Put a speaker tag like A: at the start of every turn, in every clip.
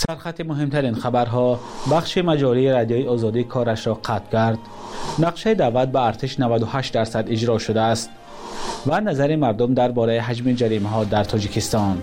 A: سرخط مهمترین خبرها: بخش مجاری رادیوی آزادی کارش را قطع کرد. نقشه دعوت به ارتش 98% اجرا شده است. و نظر مردم درباره حجم جریمه ها در تاجیکستان.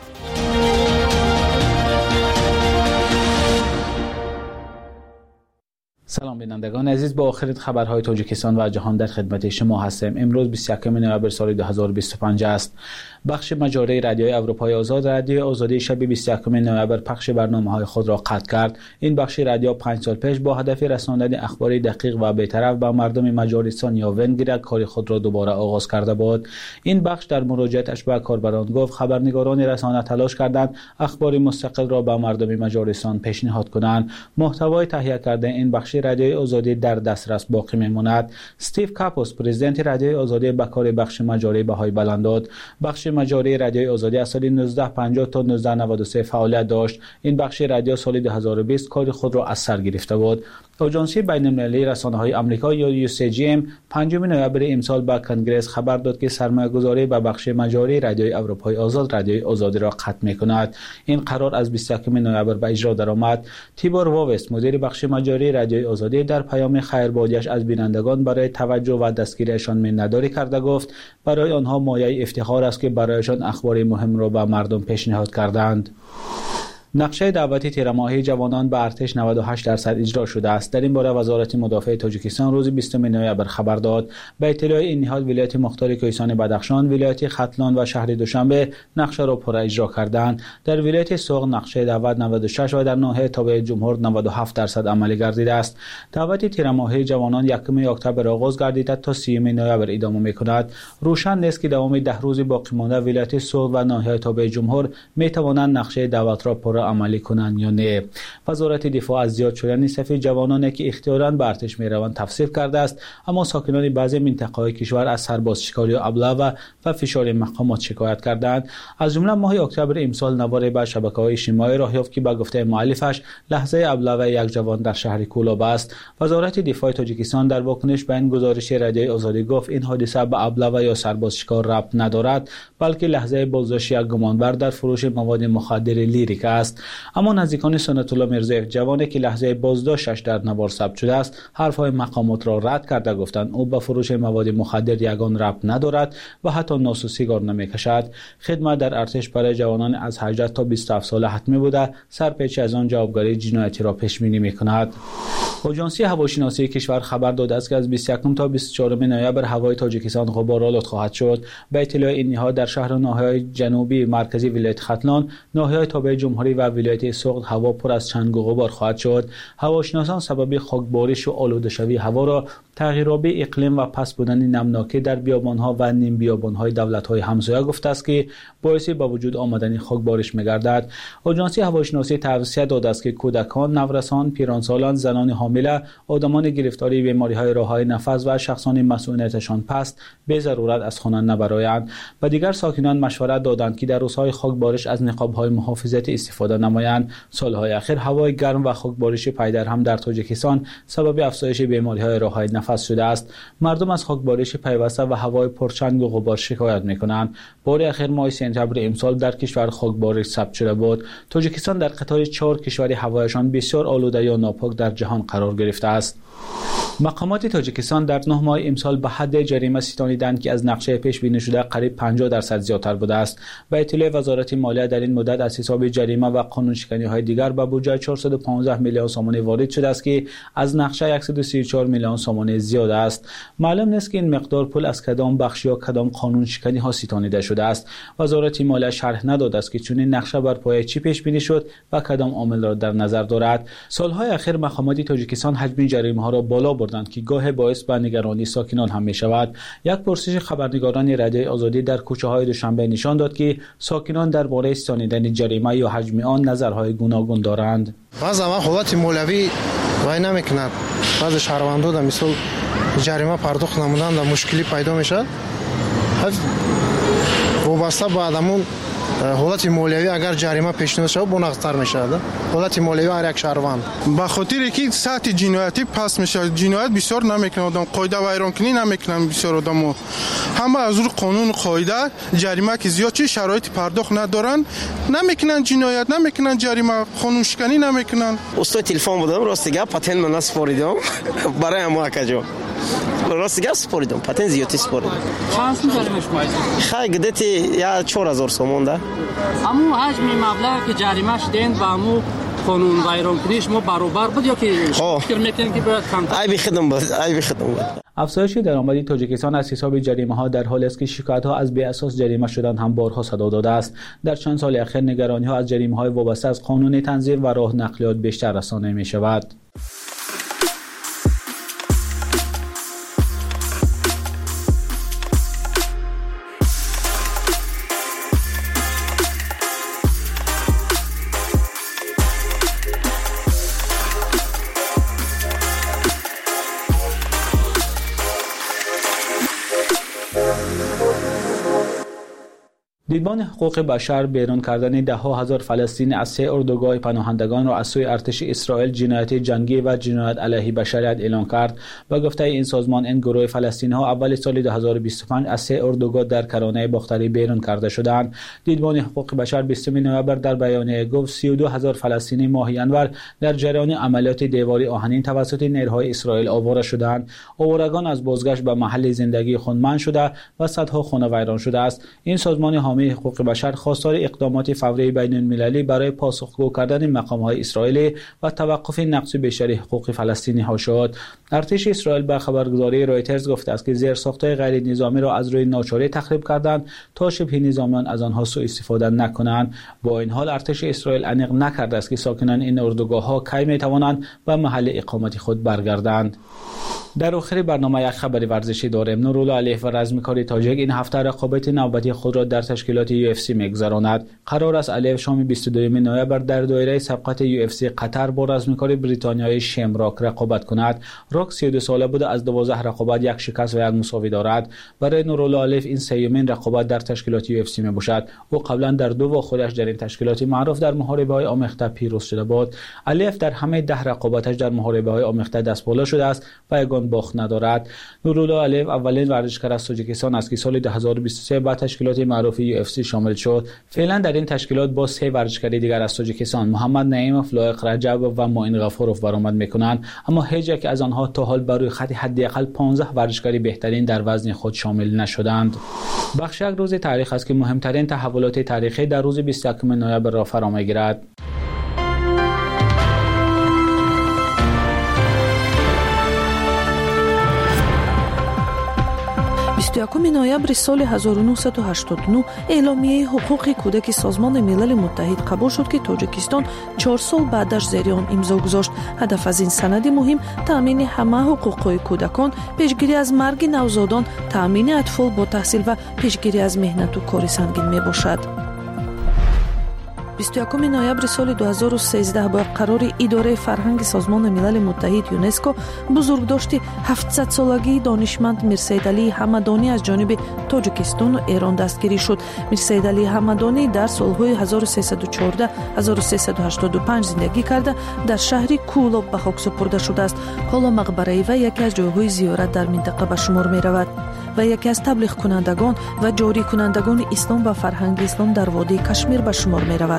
A: سلام بینندگان عزیز، با آخرین خبرهای تاجیکستان و جهان در خدمت شما هستیم. امروز 21 نوامبر سال 2025 است. بخش مجاری رادیوی اروپای آزاد رادیوی آزادی شب 21 نوامبر پخش برنامه‌های خود را قطع کرد. این بخش رادیو 5 سال پیش با هدف رساندن اخبار دقیق و بی‌طرف به مردم مجارستان یا ونگریا کار خود را دوباره آغاز کرده بود. این بخش در مراجعتش به کاربران گفت خبرنگاران رسانه تلاش کردند اخبار مستقل را به مردم مجارستان پیشنهاد کنند. محتوای تهیه کرده این بخش رادیوی آزادی در دسترس باقی میماند. استیو کاپوس پرزیدنت رادیوی آزادی به کار بخش مجاری بهای بلند داد. بخش مجاری رادیوی آزادی از سال 1950 تا 1993 فعالیت داشت. این بخش رادیو سال 2020 کار خود را از سر گرفته بود. آژانس بین‌المللی رسانه‌های آمریکا یا UCGM 5 نوامبر امسال به کنگره خبر داد که سرمایه‌گذاری به بخش مجاری رادیوی اروپای آزاد رادیوی آزادی را قطع می‌کند. این قرار از 21 نوامبر به اجرا درآمد. تیبور واوس مدیر بخش مجاری رادیوی آزادی در پیام خیربادیش از بینندگان برای توجه و دستگیریشان منتداری کرده گفت برای آنها مایه افتخار است که برایشان اخبار مهم را به مردم پیشنهاد کردند. نقشه دعوتی تیرماهی جوانان به ارتش 98% اجرا شده است. در این باره وزارت مدافع تاجیکستان روز 20 نوامبر خبر داد. به اطلاع این نهاد ولایت مختار کوهستان بدخشان، ولایت ختلان و شهر دوشنبه نقشه را پر اجرا کردند. در ولایت سوق نقشه دعوت 96 و در ناحیه تابع جمهور 97% عملی گردیده است. دعوت تیرماهی جوانان 1 اکتبر آغاز گردیده تا 30 نوامبر ادامه می‌کند. روشن نیست که دوام 10 روز باقی مانده ولایت سوق و ناحیه تابع جمهور می‌توانند نقشه دعوت را پر عملی کنند یا نه. وزارت دفاع از زیاد شدن صف جوانانی که اختیاراً به ارتش می‌روند تفسیر کرده است، اما ساکنان بعضی مناطق کشور از سرباز شکاری و ابله و فشار مقامات شکایت کردند. از جمله ماه اکتبر امسال نوار به شبکه‌های اجتماعی راه یافت که به گفته مؤلفش لحظه ابله یک جوان در شهر کولاب است. وزارت دفاع تاجیکستان در واکنش به این گزارش رادیوی آزادی گفت این حادثه به ابله یا سرباز شکار ربط ندارد، بلکه لحظه بازداشت یک گمانبر در فروش مواد مخدر لیریک است. اما نزدیکان سنت الله میرزایف جوانی که لحظه بازداشتش در نوار ثبت شده است حرفهای مقامات را رد کرده گفتند او به فروش مواد مخدر یگان ربط ندارد و حتی ناس و سیگار نمیکشد. خدمت در ارتش برای جوانان از 18 تا 27 ساله حتمی بوده، سرپیچی از آن جوابگاری جنایتی را پیش بینی میکند. آژانس هواشناسی کشور خبر داده است که از 21 تا 24 نوامبر هوای تاجیکستان غبارآلود خواهد شد. به اطلاع این نهاد در شهر و ناحیه‌های جنوبی مرکزی ولایت ختلان، ناحیه‌های تابع جمهوری و ولایت سوق هوا پر از چنگ و غبار خواهد شد. هواشناسان سبب خاکبارش و آلوده شوی هوا را تغییرات اقلیم و پس بودن نمناکی در بیابان‌ها و نیم بیابان‌های دولت‌های همسایه گفته است که باعث به وجود آمدن خاکبارش می‌گردد. آژانس هواشناسی توصیه داده است که کودکان، نورسان، پیرانسالان، زنان حامله، آدمان گرفتاری بیماری‌های راه‌های نفس و شخصان مسئولیتشان پست به ضرورت از خانه نبرایند. و دیگر ساکنان مشورت دادند که در روزهای خاکبارش از نقاب‌های محافظتی استفاده نمایند. سال‌های اخیر هوای گرم و خاکبارش پیدر هم در تاجیکستان سبب افزایش بیماری‌های راه‌های نفس شده است. مردم از خاکبارش پیوسته و هوای پرچنگ و غبار شکایت می‌کنند. بار اخیر ماه سپتامبر امسال در کشور خاکبارش ثبت شده بود. تاجیکستان در قطار 4 کشور هوایشان بسیار آلوده یا ناپاک در جهان قرار گرفته است. مقامات تاجیکستان در 9 ماه امسال به حد جریمه ستانیدند که از نقشه پیش بینی شده قریب 50% زیادتر بوده است. به اطلاع وزارت مالیه در این مدت از حساب جریمه و قانون شکنی‌های دیگر به بودجه 415 میلیون سومانی وارد شده است که از نقشه 134 میلیون سومانی زیاد است. معلوم نیست که این مقدار پول از کدام بخش یا کدام قانون شکنی ها ستانیده شده است. وزارت مالیه شرح نداده است که چنین نقشه بر پایه چی پیش بینی شد و کدام عامل را در نظر دارد. سالهای اخیر مقامات تاجیکستان حجم جریمه ها را بالا بردند که گاه باعث به نگرانی ساکنان هم می شود. یک پرسش خبرنگاران رادیوی آزادی در کوچه های دوشنبه نشان داد که ساکنان درباره ستانیدن جریمه یا حجم آن نظرهای گوناگون دارند.
B: بعض ما حالت مولوی وای نمیکند. بعض شهروندان در مثال جریمه پرداخت نمودن در مشکلی پیدا میشه. وابسته به آدمون ҳолати молиявӣ агар ҷарима пешниҳод шавад бонақстар мешавад. ҳолати молиявӣ ҳар як шаҳрванд
C: ба хотире ки сатҳи ҷиноятӣ паст мешавад. ҷиноят бисёр намекунад одам, қоида вайронкунӣ намекунанд бисёр одамо. ҳама аз рӯи қонуну қоида ҷарима ки зиёд чи шароити пардохт надоранд намекунанд, ҷиноят намекунанд, ҷарима қонуншиканӣ намекунанд.
D: устои телефон будам, рости гап патент ман споридам барои ҳама акаҷо. рости гап споридам, патент зиёдтӣ споридам.
E: чанд сум ҷарима шумо?
D: хай гидети я 4000 сомон да.
E: аму ҳаҷми маблағ ки ҷаримаш ден ба аму қонун вайронкунӣ шумо баробар буд ё ки фикр мекунед ки бояд камтар?
D: айби хидам буд, айби хидам буд.
A: افزایش درآمد تاجیکستان از حساب جریمه‌ها در حالی است که شکایت‌ها از بی‌اساس جریمه شدن هم بارها صدا داده است. در چند سال اخیر نگرانی‌ها از جریمه‌های وابسته از قانون تنظیم و راه نقلیات بیشتر رسانه می‌شود. دیدبان حقوق بشر بیرون کردن ده‌ها هزار فلسطینی از 3 اردوگاه پناهندگان را از سوی ارتش اسرائیل جنایت جنگی و جنایت علیه بشریت اعلام کرد و گفته این سازمان این گروه فلسطینی‌ها اول سال 2025 از 3 اردوگاه در کرانه باختری بیرون کرده شدند. دیدبان حقوق بشر 20 نوامبر در بیانیه گفت 32,000 فلسطینی ماهی انور در جریان عملیات دیواری آهنین توسط نیروهای اسرائیل آواره شدند. آوارگان از بازگشت به محل زندگی خود منع شده و صدها خانه ویران شده است. این سازمان حامی حقوق بشر خواستار اقدامات فوری بین المللی برای پاسخگو کردن مقام‌های اسرائیلی و توقف نقض بشری حقوق فلسطینی‌ها شد. ارتش اسرائیل به خبرگزاری رایترز گفته است که زیرساخت‌های غیر نظامی را از روی ناچاری تخریب کردند تا شبه نظامیان از آنها سوء استفاده نکنند. با این حال ارتش اسرائیل عنق نکرده است که ساکنان این اردوگاه‌ها کی می‌توانند به محل اقامت خود برگردند. در آخر برنامه یک خبر ورزشی داریم. نورالله علیف و رزمکار تاجیک این هفته رقابت نوبتی خود را در تشکیلات UFC می‌گذراند. قرار است علیف شام 22 نوامبر در دایره سبقت UFC قطر با رزمکار بریتانیایی شمراک رقابت کند. راک 32 ساله بوده، از 12 رقابت یک شکست و یک مساوی دارد. برای نورالله علیف این سومین رقابت در تشکیلات UFC میباشد. او قبلا در 2 واخورش در این تشکیلات معروف در محاربه‌های آمیخته پیروز شده بود. علیف در همه 10 رقابتش در محاربه‌های آمیخته دست بالا شده است و یگان باخت ندارد. نورالله علیف اولین ورزشکار از تاجیکستان است که سال 2023 به تشکیلات معروف UFC شامل شد. فعلا در این تشکیلات با 3 ورزشکار دیگر از تاجیکستان، محمد نعیمov، لایق رجب و معین غفورov برآمد میکنند، اما هیچ یک از آنها تا حال بر روی خط حداقل 15 ورزشکار بهترین در وزن خود شامل نشدند. بخش یک روز تاریخ است که مهمترین تحولات تاریخی در روز 21 نوامبر را فرا میگیرد.
F: 21 ноябри соли 1989 эъломияи ҳуқуқи кӯдаки Созмони Милали Муттаҳид қабул шуд, ки Тоҷикистон 4 сол баъдаш зери он имзо гузошт. ҳадаф аз ин санади муҳим таъмини ҳама ҳуқуқҳои кӯдакон, пешгирӣ аз марги навзодон, таъмини атфол бо таҳсил ва пешгирӣ аз меҳнату кори сангин мебошад. 21 ноябри соли 2013 бо қарори идораи фарҳанги Созмони Милали Муттаҳид ЮНЕСКО бузургдошти 700-солагии донишманд Мирсаидалии Ҳамадонӣ аз ҷониби Тоҷикистону Эрон дастгирӣ шуд. Мирсаидалии Ҳамадонӣ дар солҳои 1314-1385 зиндагӣ карда дар шаҳри Кӯлоб ба хок супурда шудааст. ҳоло мақбараи вай яке аз ҷойҳои зиёрат дар минтақа ба шумор меравад ва яке аз таблиғкунандагон ва ҷорикунандагони ислом ва фарҳанги ислом дар водии Кашмир ба шумор меравад.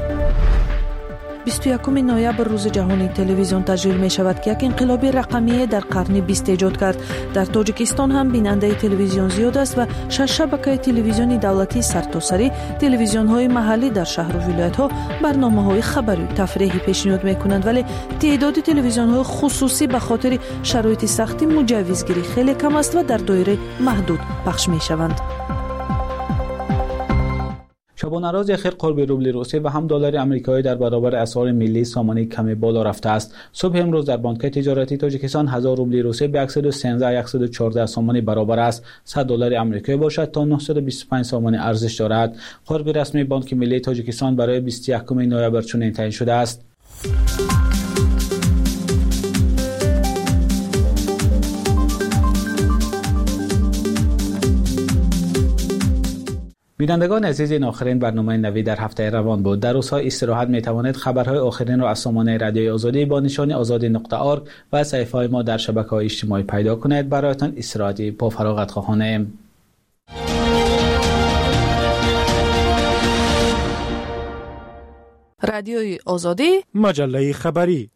F: 21 ноябр рӯзи ҷаҳонии телевизион таҷлил мешавад, ки як инқилоби рақамие дар қарни 20 эҷод кард. дар Тоҷикистон ҳам бинандаи телевизион зиёд аст ва 6 шабакаи телевизиони давлатии сартосарӣ, телевизионҳои маҳаллӣ дар шаҳру вилоятҳо барномаҳои хабарию тафриҳӣ пешниҳод мекунанд, вале теъдоди телевизионҳои хусусӣ ба хотири шароити сахти муҷаввизгирӣ хеле кам аст ва дар доираи маҳдуд пахш мешаванд.
A: شبانه روز اخیر قرب روبل روسی و هم دلار آمریکایی در برابر اسعار ملی سامانه کمی بالا رفته است. صبح امروز در بانک تجارتی تاجیکستان 1000 روبل روسی به 113-114 سامانه برابر است. 100 دلار آمریکایی باشد تا 925 سامانه ارزش دارد. قرب رسمی بانک ملی تاجیکستان برای 21 نوامبر چنین تعیین شده است. بینندگان عزیز، این آخرین برنامه نوید در هفته روان بود. در روزهای استراحت می توانید خبرهای آخرین را از سامانه رادیوی آزادی با نشانی azadi.org و صفحه ما در شبکه‌های اجتماعی پیدا کنید. برایتان استراحتی با فراغت خواهانیم.
F: رادیوی آزادی،
G: مجله خبری.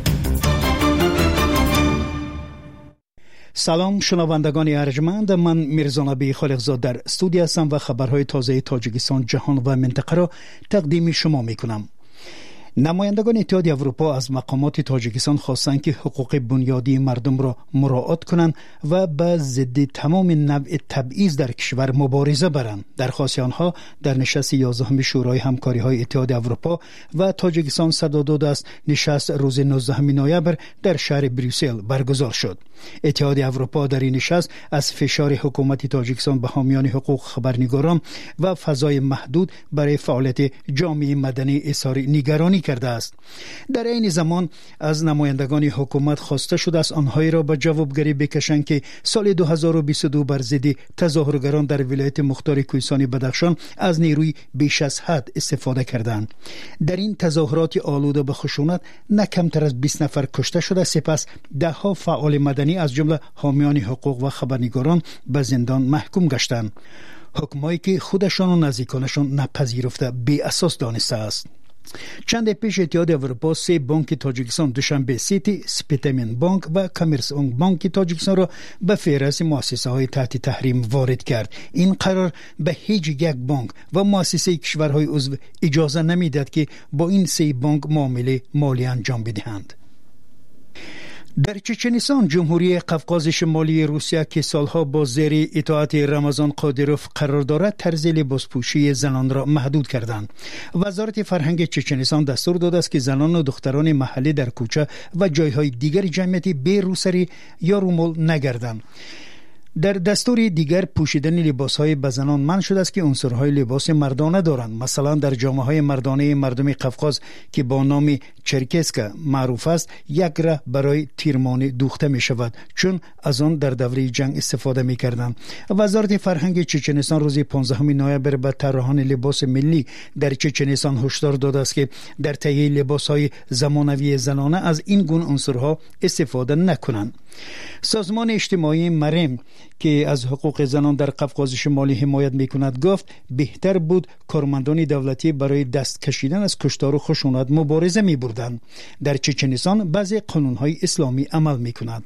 G: سلام شنوندگان ارجمند، من میرزا نبی خالقزاد در استودیو هستم و خبرهای تازه تاجیکستان، جهان و منطقه را تقدیم شما میکنم. نمایندگان اتحادیه اروپا از مقامات تاجیکستان خواستند که حقوق بنیادی مردم را مراعات کنند و به ضد تمام نوع تبعیض در کشور مبارزه برند. درخواست آنها در نشست 11 شورای همکاری‌های اتحادیه اروپا و تاجیکستان صدا داده است. نشست روز 19 نوامبر در شهر بریوسل برگزار شد. اتحادیه اروپا در این نشست از فشار حکومت تاجیکستان به حامیان حقوق خبرنگاران و فضای محدود برای فعالیت جامعه مدنی اظهار نگرانی کرده است. در این زمان از نمایندگان حکومت خواسته شده است آنهایی را به جوابگری بکشند که سال 2022 بر ضد تظاهرگران در ولایت مختار کوهستانی بدخشان از نیروی بیش از حد استفاده کردند. در این تظاهرات آلوده به خشونت نه کمتر از 20 نفر کشته شده، سپس ده ها فعال مدنی از جمله حامیان حقوق و خبرنگاران به زندان محکوم گشتند. حکمایی که خودشان و نزدیکانشان نپذیرفته بی اساس دانسته است. چند پیش اتحادیه اروپا 3 بانک تاجیکستان، دوشنبه سیتی، سپیتمن بانک و کامرسبانک بانک تاجیکستان را به فهرست مؤسسه‌های تحت تحریم وارد کرد. این قرار به هیچ یک بانک و مؤسسه کشورهای عضو اجازه نمیدهد که با این 3 بانک معامله مالی انجام بدهند. در چچنستان، جمهوری قفقاز شمالی روسیه که سالها با زیر اطاعت رمضان قادروف قرار دارد، طرز لباسپوشی زنان را محدود کردند. وزارت فرهنگ چچنستان دستور داده است که زنان و دختران محلی در کوچه و جایهای دیگر جمعیتی بی روسری یا رومال نگردند. در دستور دیگر پوشیدن لباس‌های به زنان منع شده است که عنصرهای لباس مردانه دارند. مثلا در جامه‌های مردانه مردم قفقاز که با نام چرکسکا معروف است، یک ره برای تیرمان دوخته می شود چون از آن در دوره جنگ استفاده می کردند. وزارت فرهنگ چچنستان روز 15 نوامبر به طراحان لباس ملی در چچنستان هشدار داده است که در تهیه لباس‌های زمانوی زنانه از این گونه عنصرها استفاده نکنند. سازمان اجتماعی مریم که از حقوق زنان در قفقاز شمالی حمایت می‌کند گفت بهتر بود کارمندان دولتی برای دست کشیدن از کشتار و خشونت مبارزه می‌بردند. در چچنستان بعضی قانون‌های اسلامی عمل می‌کند.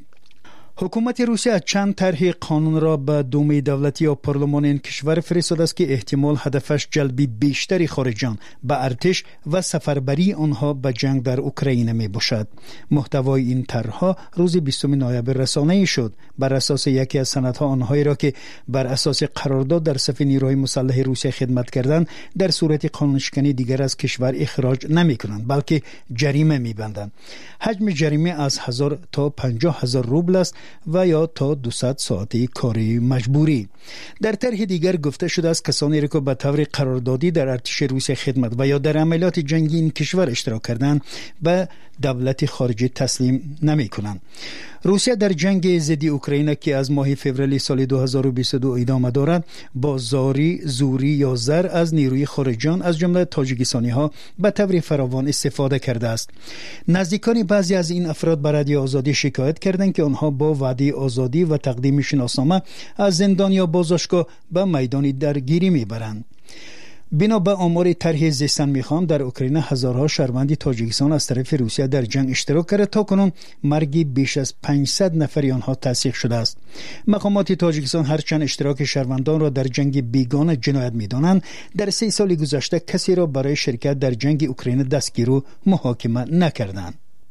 G: حکومت روسیه چند طرح قانون را به دومه دولتی یا پارلمان این کشور فرستاده است که احتمال هدفش جلبی بیشتری خارجیان به ارتش و سفربری آنها به جنگ در اوکراین می باشد. محتوای این طرحها روز 20 نوامبر رسانه‌ای شد. بر اساس یکی از سندها آنهایی را که بر اساس قرارداد در صف نیروهای مسلح روسیه خدمت کردند در صورت قانونشکنی دیگر از کشور اخراج نمی‌کنند بلکه جریمه می‌بندند. حجم جریمه از 1000 تا 50000 روبل است و یا تا 200 ساعتی کاری مجبوری. در طرح دیگر گفته شده است کسانی را که به طور قراردادی در ارتش روسیه خدمت و یا در عملیات جنگی این کشور اشتراک کردند به دولت خارجی تسلیم نمی کنند. روسیه در جنگ ضد اوکراین که از ماه فوریه سال 2022 ادامه دارد با زوری یا زر از نیروی خارجیان از جمله تاجیکستانی ها به طور فراوان استفاده کرده است. نزدیکان بعضی از این افراد به رادیو آزادی شکایت کردند که آنها با وعده آزادی و تقدیم شناسنامه از زندان یا بازداشتگاه به میدان درگیری میبرند. بنا به آمار طرح زیستن میخوان در اوکراین هزارها شهروند تاجیکستان از طرف روسیه در جنگ اشتراک کرده. تا کنون مرگ بیش از 500 نفر آنها تصدیق شده است. مقامات تاجیکستان هرچند اشتراک شهروندان را در جنگ بیگانه جنایت میدانند، در 3 سال گذشته کسی را برای شرکت در جنگ اوکراین دستگیر و محاکمه نکردند.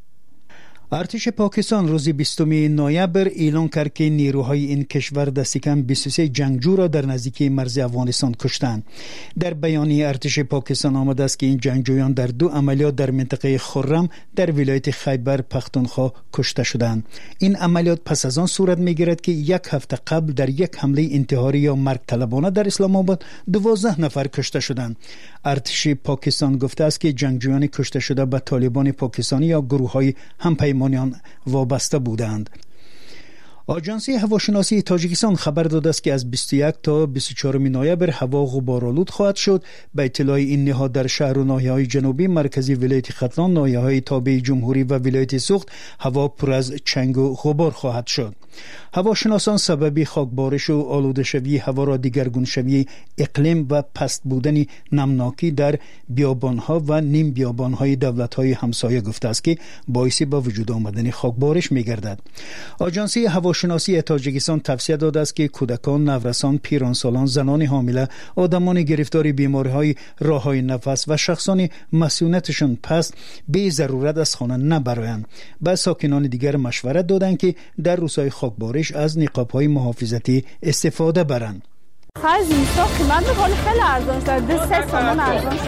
G: ارتش پاکستان روز 20 نوامبر اعلام کرد که نیروهای این کشور دست کم 23 جنگجو را در نزدیکی مرز افغانستان کشتند. در بیانیه ارتش پاکستان آمده است که این جنگجویان در 2 عملیات در منطقه خرم در ولایت خیبر پختونخوا کشته شدند. این عملیات پس از آن صورت می‌گیرد که 1 هفته قبل در یک حمله انتحاری یا مرگ طلبانه در اسلام آباد 12 نفر کشته شدند. ارتش پاکستان گفته است که جنگجویان کشته شده به طالبان پاکستانی یا گروه‌های همپیمانیان وابسته بودند. آژانس هواشناسی تاجیکستان خبر داده است که از 21 تا 24 نوامبر هوا غبارآلود خواهد شد. به اطلاع این نهاد در شهر و ناحیه‌های جنوبی مرکزی ولایت ختلان، ناحیه‌های تابع جمهوری و ولایت سوخت هوا پر از چنگ و غبار خواهد شد. هواشناسان سبب خاکبارش و آلوده شوی هوا را دیگرگون شوی اقلیم و پست بودن نمناکی در بیابانها و نیم بیابانهای دولت‌های همسایه گفته است که باعث به وجود آمدن خاکبارش می‌گردد. آژانس هواشناسی تاجیکستان توصیه داده است که کودکان، نورسان، پیرانسالان، زنان حامله، آدمان گرفتار بیماری‌های راه‌های نفس و شخصان مسئولیتشان پست به ضرورت از خانه نبرایند. به ساکنان دیگر مشورت دادند که در روزهای خاکبارش از نقاب‌های محافظتی استفاده برند.
H: خرج نیستا قیمت میکنه خیلی ارزان شده، 3 تومان ارزان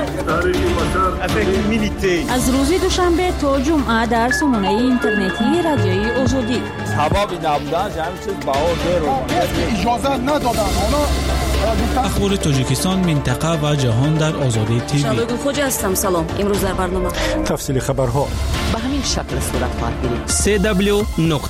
H: شده.
F: از روز دوشنبه تا جمعه در سامانه اینترنتی رادیوی آزادی
I: سبب نبودن همین چیز بهار
C: اجازه ندادن.
A: اخبار تاجیکستان، منطقه و جهان در آزادی تیوی.
F: شبگون خوجا هستم. سلام. امروز در برنامه
G: تفصیل خبرها
J: به همین شکل صورت خواهد گرفت.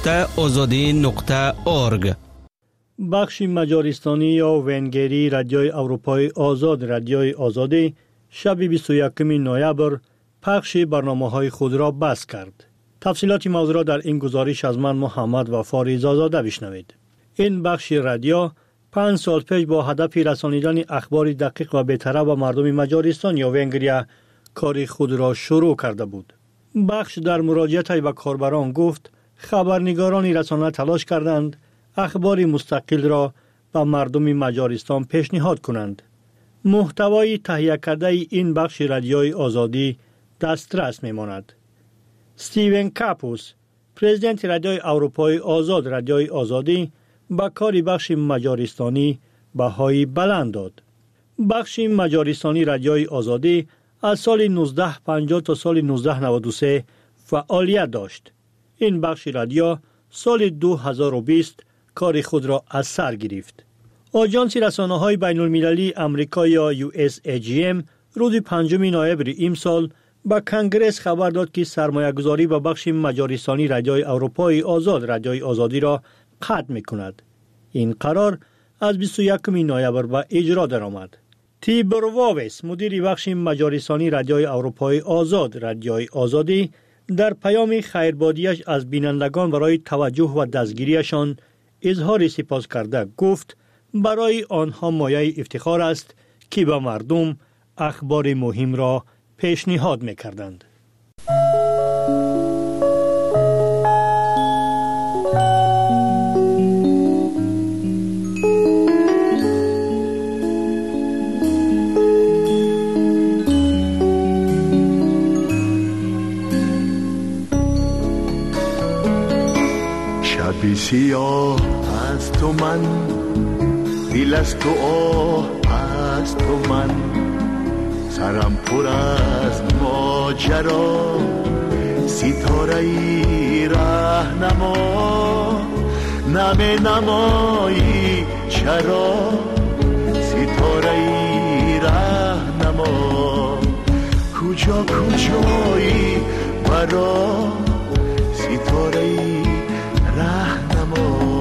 J: www.azadi.org.
K: بخش مجارستانی یا ونگری رادیوی اروپای آزاد، رادیوی آزادی، شب 21 نوامبر پخش برنامه‌های خود را بس کرد. تفصیلات موضوع را در این گزارش از من محمد و فاریزا زاده بشنوید. این بخش رادیو 5 سال پیش با هدف رسانیدن اخبار دقیق و به‌طرف به مردم مجارستان یا ونگریا کار خود را شروع کرده بود. بخش در مراجعت به کاربران گفت خبرنگاران رسانه تلاش کردند اخبار مستقل را به مردم مجارستان پیشنهاد کنند. محتوای تهیه کرده این بخش رادیوی آزادی دسترس می‌ماند. استیون کاپوس، پرزیدنت رادیوی اروپای آزاد، رادیوی آزادی، با کار بخش مجارستانی بهای بلند داد. بخش مجارستانی رادیوی آزادی از سال 1950 تا سال 1993 فعالیت داشت. این بخش رادیو سال 2020 کار خود را از سر گرفت. آژانس رسانه‌های بین‌المللی آمریکا یا USAGM روز 5 نوامبر امسال با کنگره خبر داد که سرمایه‌گذاری به بخش مجارستانی رادیوی اروپای آزاد، رادیوی آزادی را قطع می‌کند. این قرار از 21 نوامبر به اجرا درآمد. تیبور واویس، مدیر بخش مجارستانی رادیوی اروپای آزاد، رادیوی آزادی، در پیام خیربادیش از بینندگان برای توجه و دستگیریشان اظهار سپاس کرده گفت برای آنها مایه افتخار است که به مردم اخبار مهم را پیشنهاد می‌کردند.
L: شبی سیاه از تو من، دل از تو آه از تو من، سرم پر از ماجرا، ستاره ای راهنما، نمی نمایی چرا، ستاره ای راهنما، کجا کجایی برا، ستاره ای راهنما.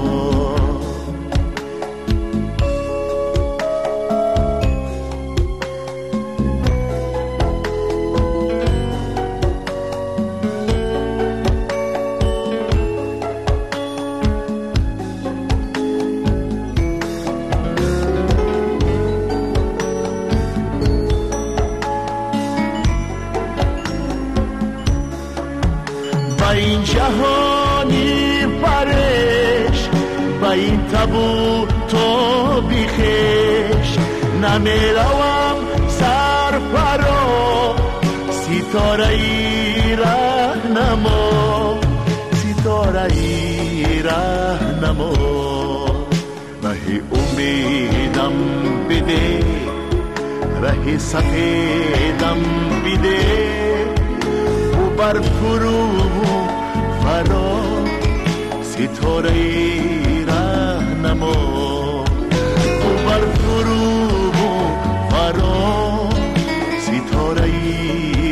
L: با این جهانی پرش، با این تابو تو بیخش، نمیروم سر فرا، ستاره ای راهنما، ستاره ای راهنما، مهی امیدم بده، ره سفیدم بده، و بر فرو فرا، ستاره ای راهنما، و بر فرو فرا، ستاره ای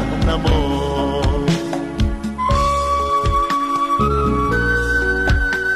L: راهنما.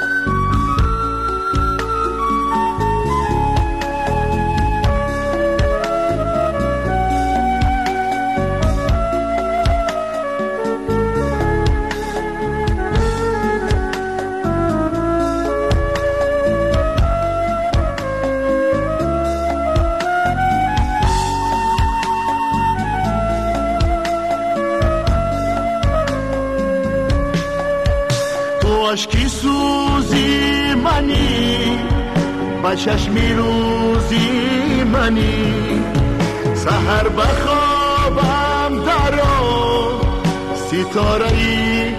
L: عاشقی سوزی منی با چشمی روزی منی سحر بخوابم درو ستاره ای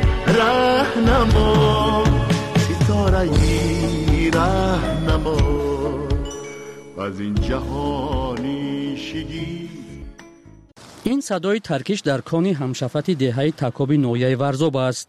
L: رهنما ستاره ای رهنما از این جهانی شگی.
M: این صدای ترکش در کان همشفت دهه تکابی نویه ورزاب است.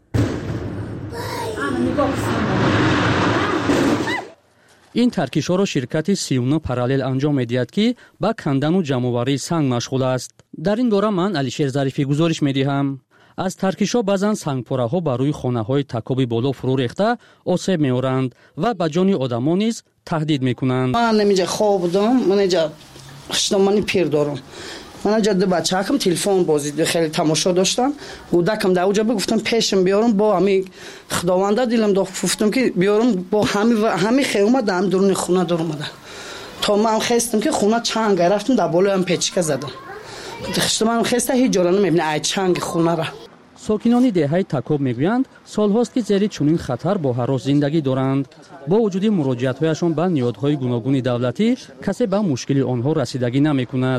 M: این ترکش ها را شرکت 39 پارالل انجام میدهد که با کندن و جمع‌آوری سنگ مشغول است. در این دوره من علیشیر ظریفی گزارش میدهم. از ترکش ها بعضن سنگپاره ها بر روی خانه های تکابی بالا فرو ریخته آسیب می‌آورند و به جان آدمان نیز تهدید میکنند.
N: من نمیجا خواب بودم، من اینجا خشتمانی پیر دارم. من اینجا دو بچه هکم تلفن بازی خیلی تماشا داشتم. کودکم در اونجا گفتم پیشم بیارم با همین خداونده دلم گفتم که بیارم با همین خیمه در درون خونه در اومدن. تا من خواستم که خونه چنگ رفتم در بالای هم پیچکه زدم. خشتم خسته هیچ جا نمیبینه ای چنگ خونه را.
M: ساکنان دهه تکاب میگویند سالهاست که زیر چنین خطر با هراس زندگی دارند. با وجود مراجعت‌هایشان به نیازهای گوناگون دولتی کسی به مشکل آنها رسیدگی نمی‌کند.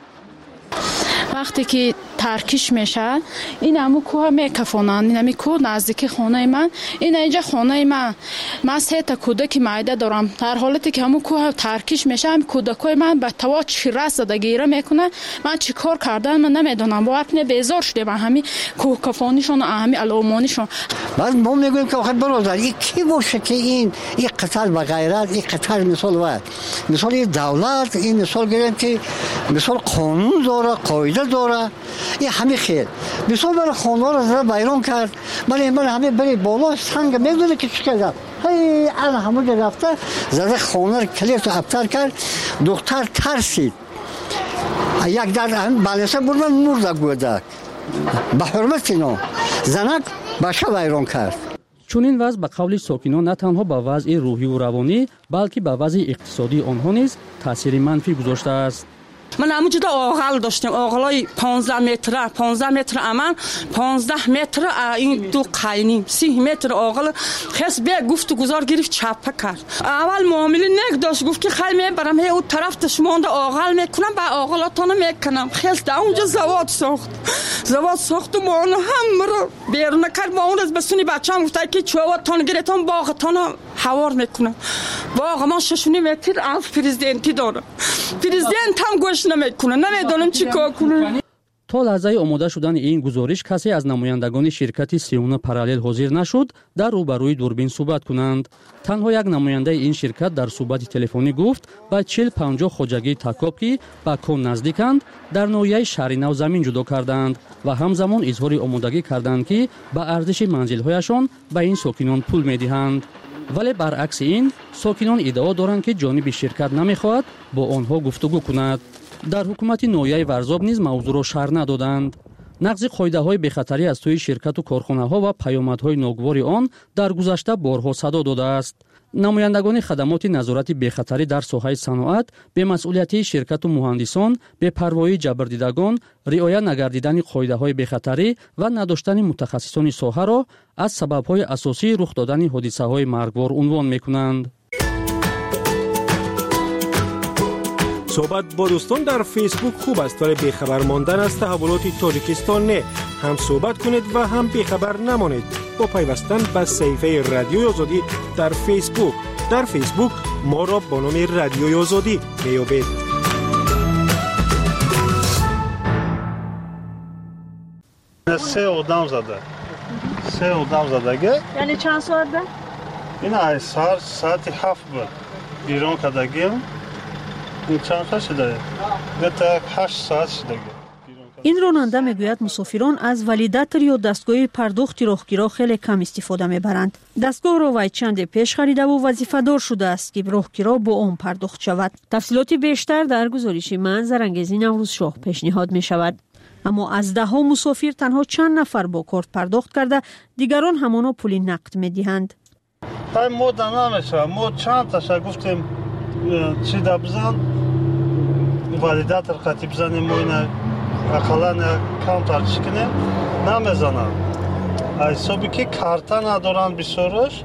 O: وقتی که ترکیش میشه این همو کوه میکفونن، این همی کوه نزدیک خانه من، این اینجا خانه من 3 تا کودک مایده دارم. در حالتی که همو کوه ترکیش میشه هم کودکای من به توا چیره زدگیره میکنه. من چی کار کردن من نمیدونم. با اپنه بیزار شده من همین کوه کفانیشون و همین علامانیشون.
P: بعد ما میگویم که آخه برادر این کی باشه که این قتل و غیرت، این قتل مثال این دولت، این مثال گیریم که مثال قانون داره، قاعده داره، این همه خیر مثال برای خانوار را زده بیرون کرد. من همه بری بالا سنگ میدونه که چی کرده هی الان همونجا رفته زده خانه را کلیت و ابتر کرد. دختر ترسید یک در هم بالسه بردن مرده گوده به حرمت اینا زنک باشه بیرون کرد.
M: چون این وضع به قول ساکنان نه تنها به وضع روحی و روانی بلکه به وضع اقتصادی آنها نیز تاثیر منفی گذاشته است.
N: من همونجا آغل داشتم، آغلای 15 متر امان، 15 متر این دو قاینی، 30 متر آغل خس به گفت و گذار گرفت چپه کرد. اول معامله نگ داشت گفت که خیلی میبرم هی اون طرف دشمند آغل میکنم با آغلاتانو میکنم. خیلی در اونجا زواد ساخت و ما هم رو بیرون کرد. با اون از بسونی بچه‌ام گفت که چواتون گرفتم باغتون حوار میکنم. باغ ما 6.5 متر از پرزیدنتی داره. پرزیدنت هم گوش نمیکنه، نمیدونم چی کار کنه.
M: تا لحظه آماده شدن این گزارش کسی از نمایندگان شرکت 39 پارالل حاضر نشد در روبروی دوربین صحبت کنند. تنها یک نماینده این شرکت در صحبت تلفنی گفت با 40-50 خوجگی تکاب که به کان نزدیکند در ناحیه شهر نو زمین جدا کردند و همزمان اظهار آمادگی کردند که به ارزش منزل‌هایشان به این ساکنان پول می‌دهند. ولی برعکس این ساکنان ادعا دارند که جانب شرکت نمی‌خواهد با آنها گفتگو کند. در حکومت نویه ورزاب نیز موضوع را شرح ندادند. نقض قاعده‌های بخطری از سوی شرکت و کارخانه‌ها و پیامدهای ناگوار آن در گذشته بارها صدا داده است. نمایندگان خدمات نظارت بخطری در ساحه صنعت به مسئولیت شرکت و مهندسان به پروایی جبردیدگان رعایت نگردیدن قاعده‌های بخطری و نداشتن متخصصان ساحه را از سبب‌های اساسی رخ دادن حادثه‌های مرگبار عنوان می‌کنند.
Q: صحبت با دوستان در فیسبوک خوب است ولی بیخبر ماندن از تحولات تاجیکستان نه. هم صحبت کنید و هم بیخبر نمانید با پیوستن به صفحه رادیوی آزادی در فیسبوک. در فیسبوک ما را با نام رادیوی آزادی میابید.
R: سه آدم زدگه
H: یعنی چند ساعت ده؟
R: این های ساعت 7 بود بیرون کدگیم. این چند ساعت شده؟ تا 8 ساعت شده.
F: این راننده میگوید مسافران از ولیدتر یا دستگاه پرداخت راهگیرا خیلی کم استفاده میبرند. دستگاه را وی چند پیش خریده و وظیفه دار شده است که راهگیرا با آن پرداخت شود. تفصیلات بیشتر در گزارش من زرنگزی نوروز شاه پیشنهاد می شود. اما از 10 مسافر تنها چند نفر با کارت پرداخت کرده، دیگران همانا پول نقد میدهند.
R: ما نمیشه، ما چند تاشا گفتیم چی دبزن ولیدتر خطیب زنیم و اینه اقلا کانتر چکنیم نمیزنم. حسابی که کارتا ندارن بسیارش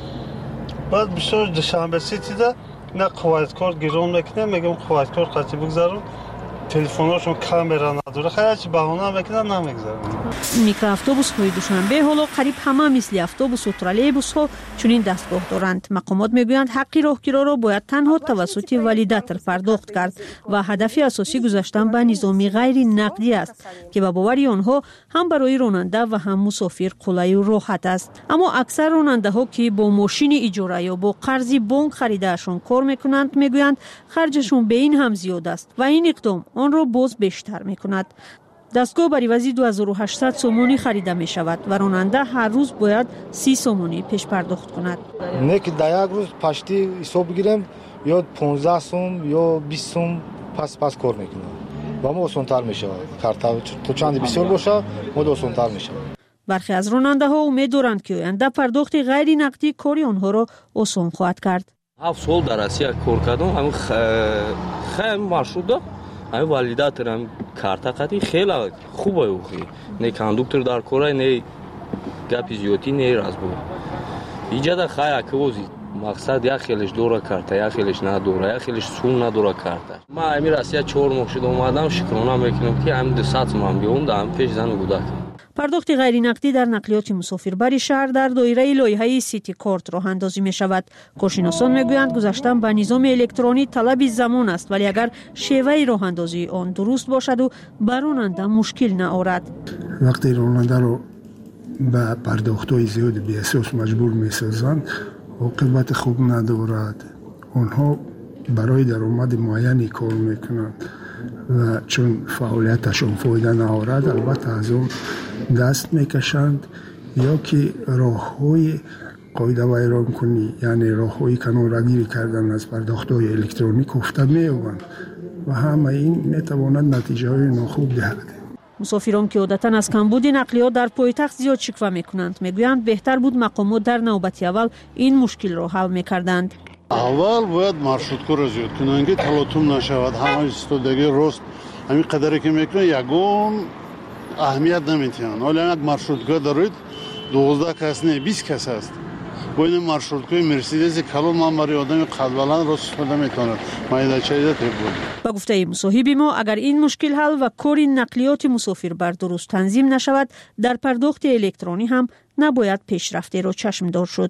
R: بعد بسیار دوشنبه سیتی ده نه قوایتکار گیرون میکنه میگم قوایتکار قطعی بگذارون تلفناشون کامера نداره خیلی چی بهونه میکنن نمیگذارن
S: میکرواتوبوس های دوشنبه حالا قریب همه مثل اتوبوس و ترالیبوس ها چنین دستگاه دارند. مقامات میگویند حق راهگیرا را باید تنها توسط والیداتر پرداخت کرد و هدف اساسی گذاشتن به نظام غیر نقدی است که به باور آنها هم برای راننده و هم مسافر قلای و راحت است. اما اکثر راننده ها که با ماشین اجاره یا با قرض بانک خریدهشان کار میکنند میگویند خرجشون به این هم زیاد است و این اقدام آن را باز بیشتر میکند. دستگاه بر عوض 2800 سومونی خریده می شود و راننده هر روز باید 30 سومونی پیش پرداخت کند.
T: نه که در یک روز پشتی حساب بگیریم یا 15 سوم یا 20 سوم پس کار میکنم و ما آسان‌تر می شود. کارتا تو چند بسیار باشه ما آسان‌تر می شود.
S: برخی از راننده ها امید دارند که آینده پرداخت غیر نقدی کاری آنها را آسان خواهد کرد.
U: 7 سال در روسیه کار کردم خیلی مارشرود داشت. همین والیداتر هم کارتا قطعی خیلی خوبه اوخی نه کاندوکتور در کاره نه گپی زیادی نه راز بود اینجا در خیلی اکوزی مقصد یا خیلیش دوره کارتا یا خیلیش نداره یا خیلیش سون نداره کارتا ما همین روسیه 4 ماه شد اومدم شکرانه میکنم که هم 200 من بیام دام پیش زن بوده.
S: پرداخت غیر نقدی در نقلیات مسافربری شهر در دایره لایحه سیتی کارت راه اندازی می شود. کارشناسان میگویند گذاشتن به نظام الکترونی طلب زمان است ولی اگر شیوه راه اندازی آن درست باشد و بر راننده مشکل نآورد.
V: وقتی راننده رو به پرداخت‌های زیاد بی اساس مجبور می‌سازند عاقبت خوب ندارد. آنها برای درآمد معینی کار میکنند و چون فعالیتشون فایده نآورد البته از اون دست میکشند یا که راه‌های قاعده ویران کنی یعنی راه‌های کناره‌گیری کردن از پرداخت‌های الکترونیک افته می‌آورند و همه این میتواند نتیجه‌های ناخوب دهد.
S: مسافران که عادتاً از کمبود نقلیات در پایتخت زیاد شکوه میکنند میگویند بهتر بود مقامات در نوبت اول این مشکل را حل میکردند.
W: اول باید маршрутка را زیاد کنند که تلاطم نشود همه ایستادگی راست همین قدری که میکنه یگون اهمیت نمیتونن ولی اگر маршрутка دارید 12 کس نه 20 کس است با این маршрутка مرسیدس کلون من برای آدم قد بلند راست استفاده میتونه مایداچه بود.
S: با گفته مصاحب ما اگر این مشکل حل و کار نقلیات مسافر بر درست تنظیم نشود در پرداخت الکترونی هم نباید پیشرفته را چشمدار شد.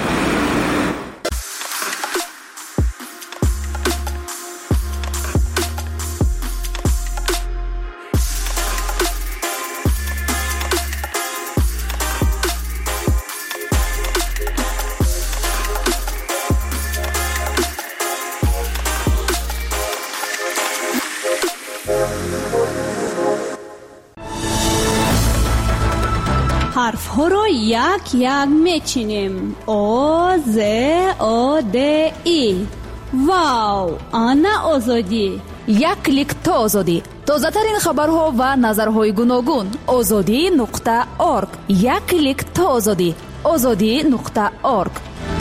H: حرف ها را یک یک میچینیم. او ز او د ای. واو، آنا آزادی.
X: یک کلیک تا آزادی. تازه ترین خبرها و نظرهای گوناگون. azadi.org. یک کلیک تا آزادی. azadi.org.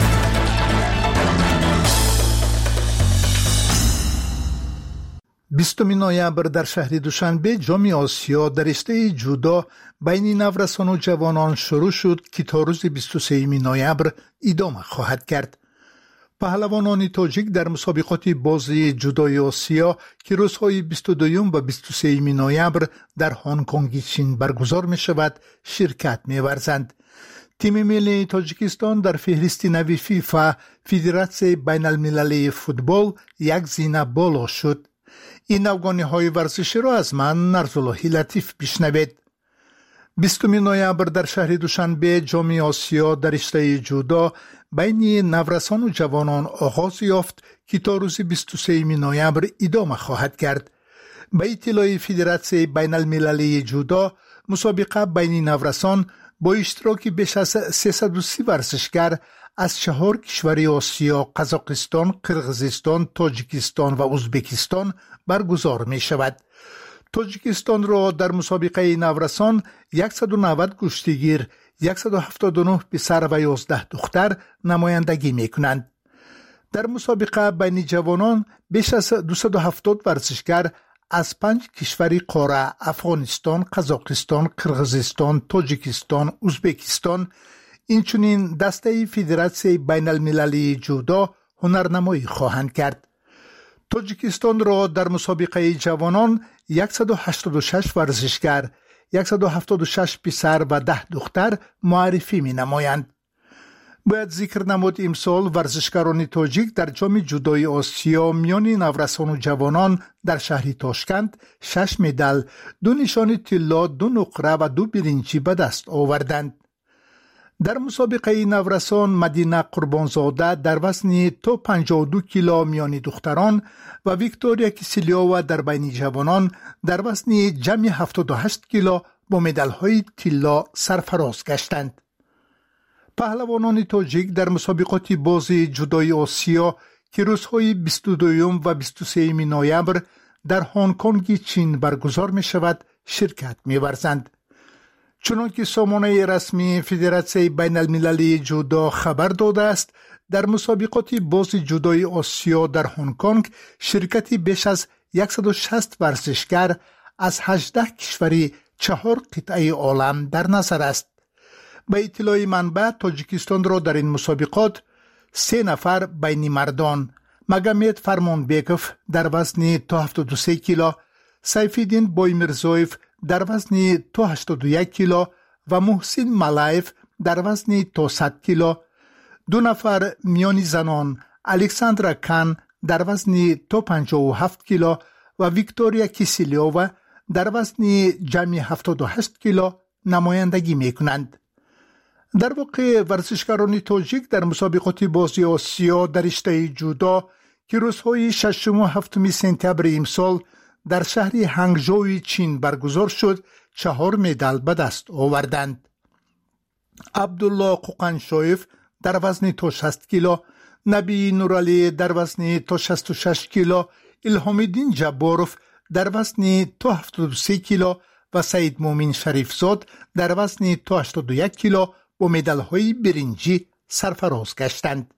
Y: 20 نوامبر در شهر دوشنبه جام آسیا در رشته جودو بین نورسان و جوانان شروع شد که تا روز 23 نوامبر ادامه خواهد کرد. پهلوانان تاجیک در مسابقات بازی جودوی آسیا که روزهای 22 و 23 نوامبر در هنگ کنگ چین برگزار می شود شرکت می ورزند. تیم ملی تاجیکستان در فهرست نوی فیفا فدراسیون بین المللی فوتبال یک زینه بالا شد. این افغانی های ورزشی را از من نرزاللهی لطیف بشنوید. 20 نوامبر در شهر دوشنبه جام آسیا در رشته جودو بین نورسان و جوانان آغاز یافت که تا روز 23 نوامبر ادامه خواهد کرد. به اطلاع فدراسیون بین المللی جودو مسابقه بین نورسان با اشتراک بیش از 330 ورزشگر از 4 کشور آسیا قزاقستان، قرقیزستان، تاجیکستان و ازبکستان برگزار می شود. تاجیکستان را در مسابقه نورسان 190 کشتیگیر، 179 پسر و 11 دختر نمایندگی می کنند. در مسابقه بین جوانان بیش از 270 ورزشگر از 5 کشور قاره افغانستان، قزاقستان، قرغیزستان، تاجیکستان، ازبکستان اینچنین دسته فدراسیون بین المللی جودو هنرنمایی خواهند کرد. تاجیکستان را در مسابقه جوانان 186 ورزشگر، 176 پسر و 10 دختر معرفی می نمایند. باید ذکر نمود امسال ورزشکاران تاجیک در جام جودوی آسیا میان نورسان و جوانان در شهر تاشکند 6 مدال، 2 نشان طلا، 2 نقره و 2 برنجی به دست آوردند. در مسابقه نورسان مدینه قربانزاده در وزن تا 52 کیلو میان دختران و ویکتوریا کیسلیووا در بین جوانان در وزن جمع 78 کیلو با مدال‌های طلا سرفراز گشتند. پهلوانان تاجیک در مسابقات بازی جودوی آسیا که روزهای 22 و 23 نوامبر در هنگ کنگ چین برگزار می شود شرکت می ورزند. چنانکه سامانه رسمی فدراسیون بین المللی جودو خبر داده است، در مسابقات بازی جودوی آسیا در هنگ کنگ شرکتی بیش از 160 ورزشگر از 18 کشوری 4 قطعه عالم در نظر است. به اطلاع منبع تاجیکستان را در این مسابقات 3 نفر بین مردان مگامد فرمانبیکوف در وزن تا 73 کیلو، سیفیدین بایمیرزویف در وزن تا 81 کیلو و محسن ملایف در وزن تا 100 کیلو، 2 نفر میان زنان الکساندرا کان در وزن تا 57 کیلو و ویکتوریا کیسلیووا در وزن جمع 78 کیلو نمایندگی میکنند. در واقع ورزشکاران تاجیک در مسابقات بازی آسیا در رشته جودو که روزهای 6 و 7 سپتامبر امسال در شهر هنگژو چین برگزار شد 4 مدال به دست آوردند. عبدالله قوقنشویف در وزن تا 60 کیلو، نبی نورالی در وزن تا 66 کیلو، الهامالدین جباروف در وزن تا 73 کیلو و سید مومن شریفزاد در وزن تا 81 کیلو با مدال‌های برنجی سرفراز گشتند.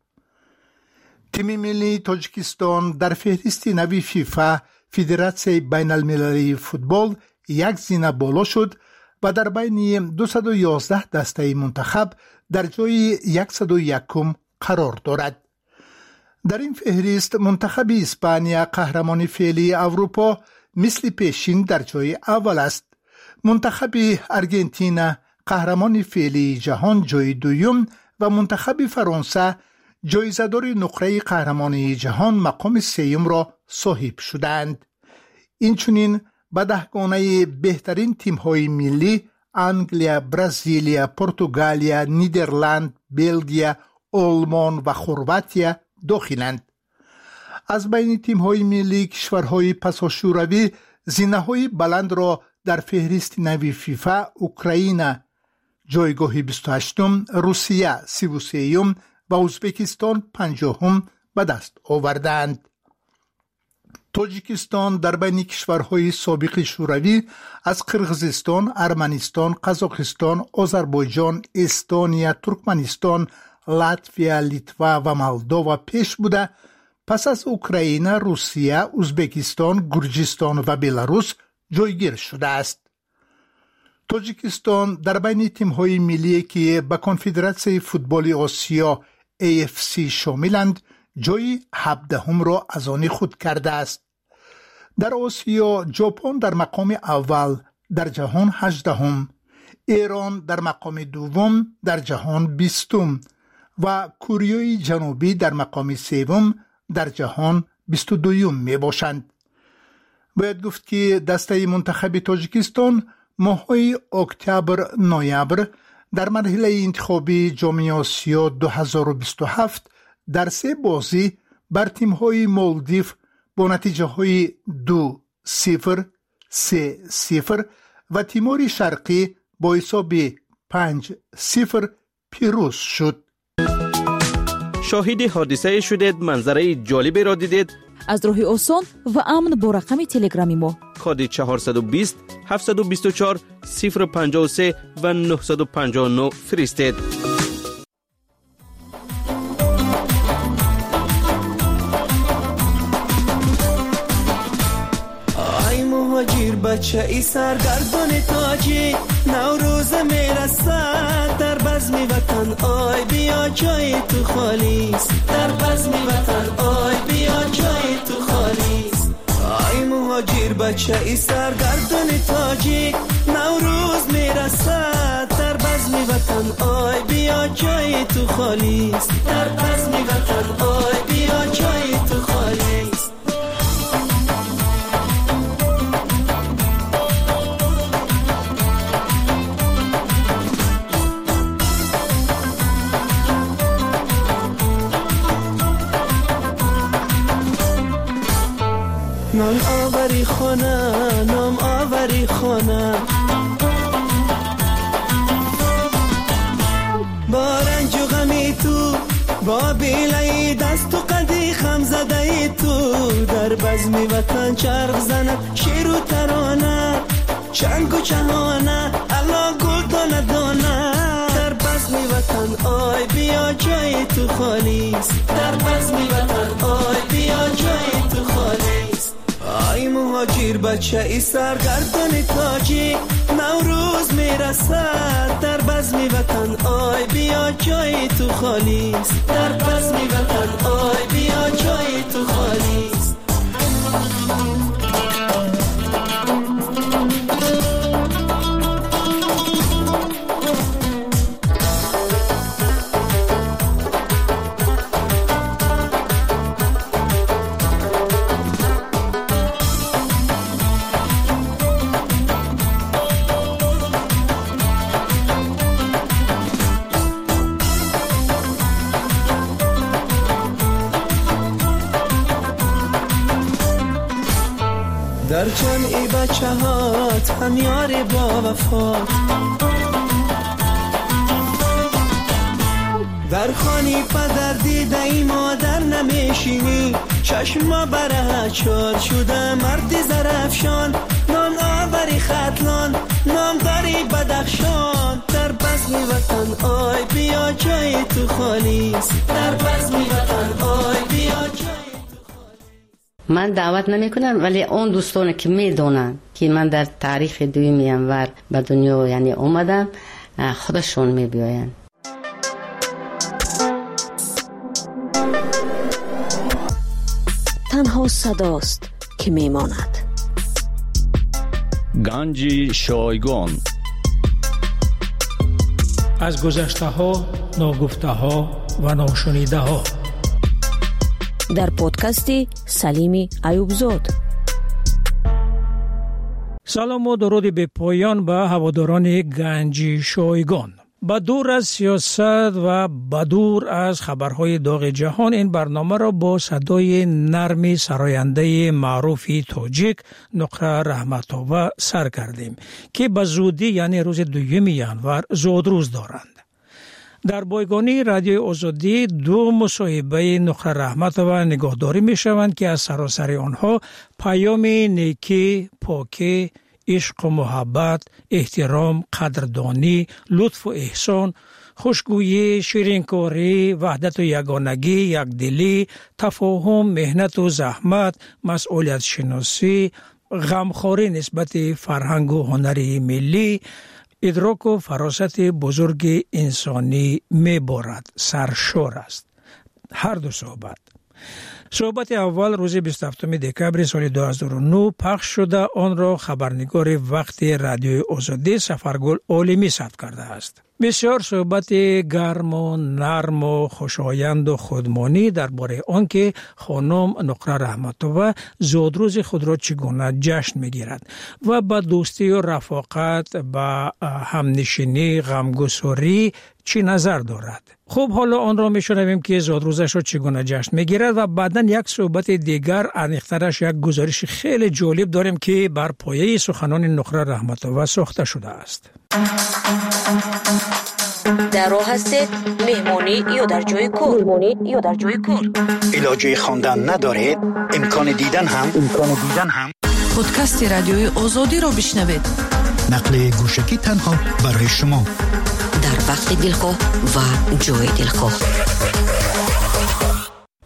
Y: تیم ملی تاجیکستان در فهرست نوی فیفا فدراسیون بین المللی فوتبال 1 زینه بالا شد و در بین 211 دسته منتخب در جای 101 قرار دارد. در این فهرست منتخب اسپانیا قهرمان فعلی اروپا مثل پیشین در جای اول است. منتخب ارژانتین قهرمان فعلی جهان جای دوم و منتخب فرانسه جایزه‌دار نقره قهرمانی جهان مقام سوم را صاحب شدند. اینچنین به 10 گانه بهترین تیم‌های ملی انگلیا، برزیلیا، پرتغالیا، نیدرلند، بلژیم، آلمان و خرواتیا داخلند. از بین تیم‌های ملی کشورهای پساشوروی زینه‌های بلند را در فهرست نوی فیفا اوکراین جایگاه 28م، روسیه 33م و ازبکستان 50م به دست آوردند. تاجیکستان در بین کشورهای سابق شوروی از قرغیزستان، ارمنستان، قزاقستان، آذربایجان، استونیا، ترکمنستان، لاتویا، لیتوا و مولداوا پیش بوده، پس از اوکراین، روسیه، ازبکستان، گرجستان و بلاروس جایگیر شده است. تاجیکستان در بین تیم‌های ملی که به کنفدراسیون فوتبال آسیا AFC شاملند جای 17 را از آن خود کرده است. در آسیا ژاپن در مقام اول در جهان 18م، ایران در مقام دوم در جهان 20م و کره جنوبی در مقام سوم در جهان 22م می باشند. باید گفت که دسته منتخب تاجیکستان ماه‌های اکتبر نوامبر در مرحله انتخابی جام آسیا 2027 در 3 بازی بر تیم‌های مالدیو با نتیجه‌های 2-0، 3-0 و تیمور شرقی با حساب 5-0 پیروز شد.
B: شاهد حادثه شدید، منظره جالبی را دیدید؟
X: از راه آسان و امن با رقم تلگرامی ما
B: کد 420 724 053 و 959 فرستید.
L: آی
A: بچه ای سرگردان تاجی نوروز میرسد در بزم وطن آی بیا جای تو خالیست در بزم وطن آی بیا جای تو خالیست آی مهاجر بچه ای سرگردان تاجی نوروز میرسد در بزم وطن آی بیا جای تو خالیست در بزم وطن آی بیا جای تو خالیست نام آوری خونه نام آوری خونه با رنج و غمی تو با بیلای دست و قدی خم زده تو در بزم وطن چرخ زند شیر و ترانه چنگ و چهانه الا گل دانه دانه در بزم وطن آی بیا جای تو خالیست در بزم وطن آی بیا جای تو خالیست آی مهاجر بچه ای سرگردان تاجی نوروز میرسد در بزم وطن آی بیا جای تو خالیست در بزم وطن آی بیا جای تو خالیست در جمعی بچه هات هم یار با وفات در خانی پدر دیده ای مادر نمیشینی چشما بره چار شده مردی زرفشان نام آوری خطلان نام داری بدخشان در بزم وطن آی بیا جای تو خالیست در بزم وطن آی بیا جای
C: من دعوت نمی کنم ولی اون دوستان که می دونن که من در تاریخ 2 ینور به دنیا یعنی اومدم خودشون می بیاین.
D: تنها صداست که می ماند.
E: گنج شایگان
I: از گذشته ها، ناگفته ها و ناشنیده ها
D: در پادکستی سلیمی ایوبزاد.
I: سلام و درود به پایان به هواداران گنج شایگان. با دور از سیاست و با دور از خبرهای داغ جهان این برنامه را با صدای نرم سراینده معروف تاجیک نقره رحمت‌آور سر کردیم که به زودی یعنی روز 2 ینور زادروز دارند. در بایگانی رادیوی آزادی 2 مصاحبه نقره رحمت‌آور نگاهداری می شوند که از سراسر آنها پیام نیکی، پاکی، عشق و محبت، احترام، قدردانی، لطف و احسان، خوشگویی، شیرینکاری، وحدت و یگانگی، یکدلی، تفاهم، مهنت و زحمت، مسئولیت شناسی، غمخواری نسبت فرهنگ و هنر ملی، ادراک و فراست بزرگ انسانی می‌بارد، سرشار است. هر 2 صحبت اول روز 27 دکبر سال 2009 پخش شده، آن را خبرنگار وقت رادیوی آزادی سفرگل عالمی ثبت کرده است. بسیار صحبت گرم و نرم و خوشایند و خودمانی درباره آنکه خانم نقره رحمت‌آور زادروز خود را چگونه جشن می‌گیرد و با دوستی و رفاقت با همنشینی غمگساری چی نظر دارد. خب حالا آن را میشنویم که زادروزش را چگونه جشن می‌گیرد و بعداً یک صحبت دیگر عمیق‌ترش یک گزارش خیلی جالب داریم که بر پایه سخنان نقره رحمت‌آور ساخته شده است.
D: در راه هستید مهمانی یا در جای کار
G: علاجه خواندن ندارید امکان دیدن هم
D: پادکست رادیوی آزادی را بشنوید.
G: نقل گوشکی تنها برای شما
D: در وقت دلخواه و جای دلخواه.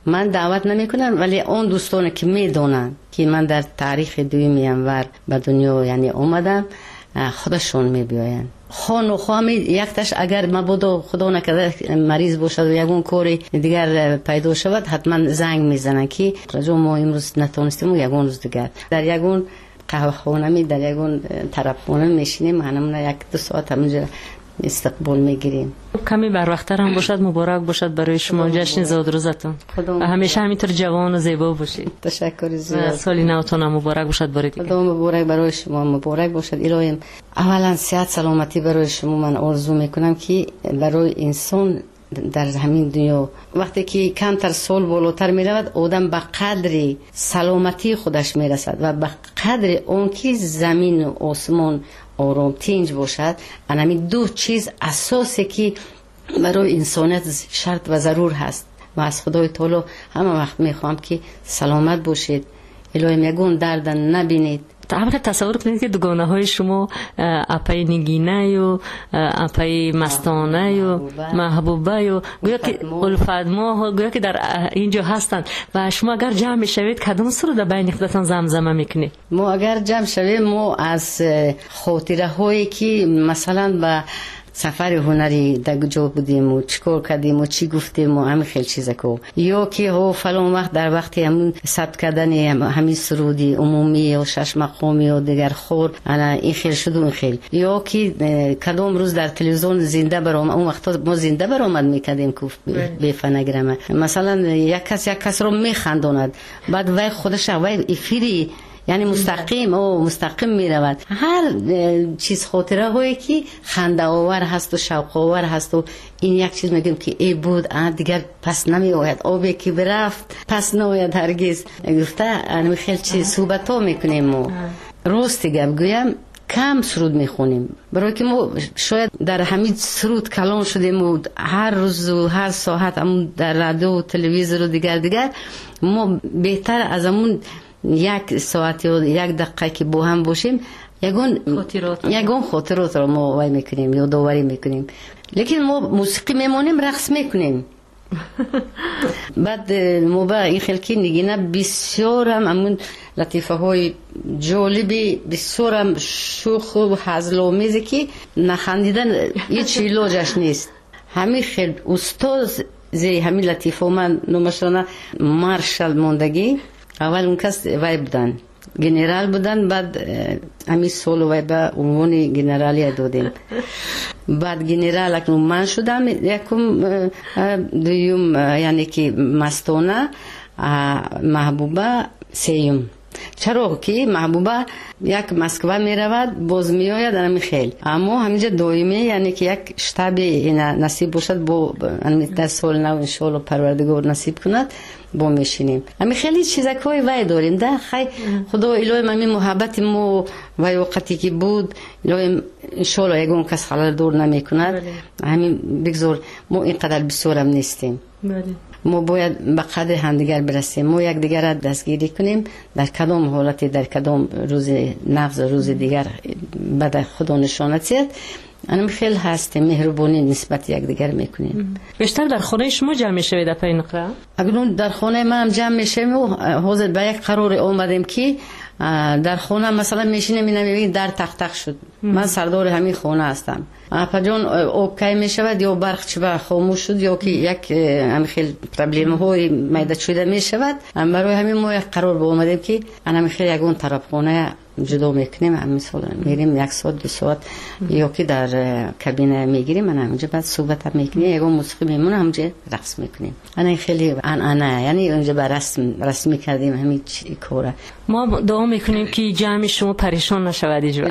C: من دعوت نمیکنم، ولی اون دوستان که میدونن که من در تاریخ دومی انور به دنیا یعنی اومدم، خودشون میبیاین. خانو خواهم یکتش اگر مبادا خدا نکرده مریض باشد و یگون کاری دیگر پیدا شود، حتما زنگ میزنن که رجوع ما امروز نتونستیم یگون روز دیگر در یگون قهوه خانه در یگون طرف خانه میشینیم، همون یک دو ساعت همونجا استقبال میگیریم.
J: کمی بر وقت‌تر هم باشد، مبارک باشد برای شما جشن زاد روزتون. همیشه همینطور جوان و زیبا باشید.
C: تشکر زیاد.
J: سالی نوتون مبارک باشد برای دیگه.
C: خدا مبارک برای شما، مبارک باشد. الهی اولا صحت سلامتی برای شما من آرزو میکنم که برای انسان در همین دنیا وقتی که کمتر سال بالاتر می رود، آدم به قدر سلامتی خودش می رسد و به قدر اون که زمین و آسمان آرام تنج باشد. همین دو چیز اساسی که برای انسانیت شرط و ضرور هست و از خدای تعالی همه وقت میخوام که سلامت باشید، الهی یگون درد نبینید.
J: اولا تصور کنید که دوگانه های شما اپای نگینه و اپای مستانه و محبوبه و گویا که الفدما گویا که در اینجا هستند و شما اگر جمع میشوید کدام سر رو در بین خودتان زمزمه میکنید؟
C: ما اگر جمع شویم ما از خاطره هایی که مثلا به سفر هنری در کجا بودیم و چیکار کردیم و چی گفتیم و همین خیلی چیزا کو، یا که ها فلان وقت در وقتی همون ثبت کردن همین سرودی عمومی و شش مقامی و دیگر خور این خیلی شد و این خیلی، یا که کدام روز در تلویزیون زنده برآمد، اون وقتا ما زنده برآمد میکردیم که به فنگرامه مثلا یک کس رو میخنداند، بعد وای خودش وای افیری یعنی مستقیم می رود. هر چیز خاطره هایی که خنده آور هست و شوق آور هست و این یک چیز میگیم که ای بود دیگر پس نمی آید، آبی که برفت پس نمیاد هرگز. گفته همین خیلی چیز صحبت ها میکنیم. ما راست گویم کم سرود میخونیم، برای که ما شاید در همین سرود کلام شدیم و هر روز و هر ساعت همون در رادیو و تلویزیون و دیگر ما بهتر از همون یک ساعت یا یک دقیقه که با هم باشیم یگون خاطرات رو ما وای میکنیم یا داوری میکنیم. لیکن ما موسیقی میمونیم، رقص میکنیم. بعد ما با این خلکی نگینه بسیار هم همون لطیفه های جالبی، بسیار هم شوخ و هزل‌آمیزی که نخندیدن هیچ علاجش نیست. همین خیلی استاد زی همین لطیفه من نمشانه مارشال موندگی، اول اون کس وای بودن گنرال بودن، بعد همین سال وای به عنوان گنرالی دادیم. بعد گنرال اکنون من شدم یکم دویم، یعنی که مستانه محبوبه سیم. چرا که محبوبه یک مسکو می رود باز می آید همین خیل، اما همینجا دائمی یعنی که یک شتابی نصیب باشد با در سال نو انشالله پروردگار نصیب کند با میشینیم. همین خیلی چیزکای وای داریم ده خیلی خدا الهی همین محبت ما وای وقتی که بود الهی انشالله یگون کس خلال دور نمی کند. همین بگذار ما اینقدر بسیارم نیستیم. ما باید به قدر همدیگر برسیم، ما یک دیگر را دستگیری کنیم در کدام حالتی، در کدام روز نفس روز دیگر بعد خدا نشانت زید. انم خیلی هستیم مهربانی نسبت یک دیگر میکنیم.
J: بیشتر در خانه شما جمع میشوید اپای نقره؟
C: اگر در خانه ما هم جمع میشیم و حاضر به یک قرار اومدیم که در خانه مثلا میشینیم میبینیم در تخت شد. من سردار همین خانه هستم. پجان آب کی میشود یا برق چه خاموش شد یا که یک همین خیلی پرابلم های میداد شده میشود، برای همین ما یک قرار با اومدیم که همین خیلی یگون طرف خانه جدا میکنیم. همین سال میریم یک ساعت دو ساعت یا که در کابینه میگیریم، من همونجا بعد صحبت هم میکنیم، یگون موسیقی میمونه همونجا رقص میکنیم. انا خیلی انا یعنی اونجا به رسمی کردیم همین کاره.
J: ما دعا میکنیم که جمع شما پریشان نشود اینجا.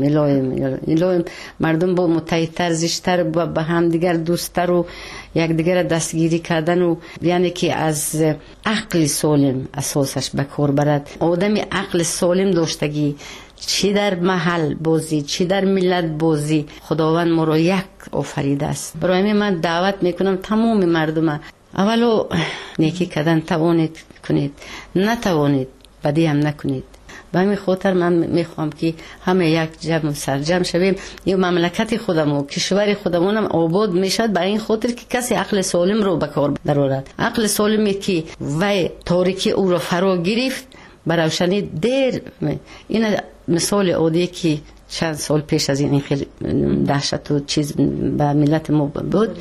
C: الهی مردم با متحدتر زیشتر به هم دیگر دوستتر و یک دیگر دستگیری کردن و یعنی که از عقل سالم اساسش به کار برد. آدم عقل سالم داشتگی چی در محل بازی چی در ملت بازی خداوند ما رو یک آفریده است. برای همین من دعوت میکنم تمام مردم اولو نیکی کردن توانید کنید، نتوانید بدی هم نکنید. به همین خاطر من میخوام که همه یک جمع سرجم شویم. این مملکت خودم و کشور خودمونم آباد میشد به این خاطر که کسی عقل سالم رو به کار درآورد. عقل سالمی که وی تاریکی او رو فرا گرفت به روشنی دیر. این مثال عادی که چند سال پیش از این خیلی دهشت و چیز به ملت ما بود.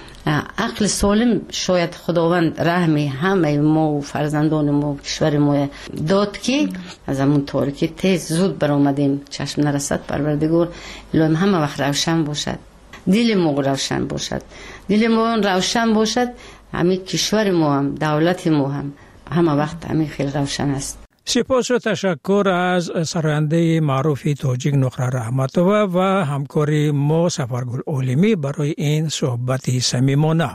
C: عقل سالم شاید خداوند رحمی همه ما و فرزندان ما و کشور ما داد که از همون تاریکی تیز زود برآمدیم. چشم نرسد پروردگار الهی همه وقت روشن باشد، دل ما روشن باشد، دل ما روشن باشد، همین کشور ما هم دولت ما هم همه وقت همین خیلی روشن است.
I: سپاس و تشکر از سراینده معروف تاجیک نقره رحمتوه و همکاری ما سفرگل عالمی برای این صحبت صمیمانه.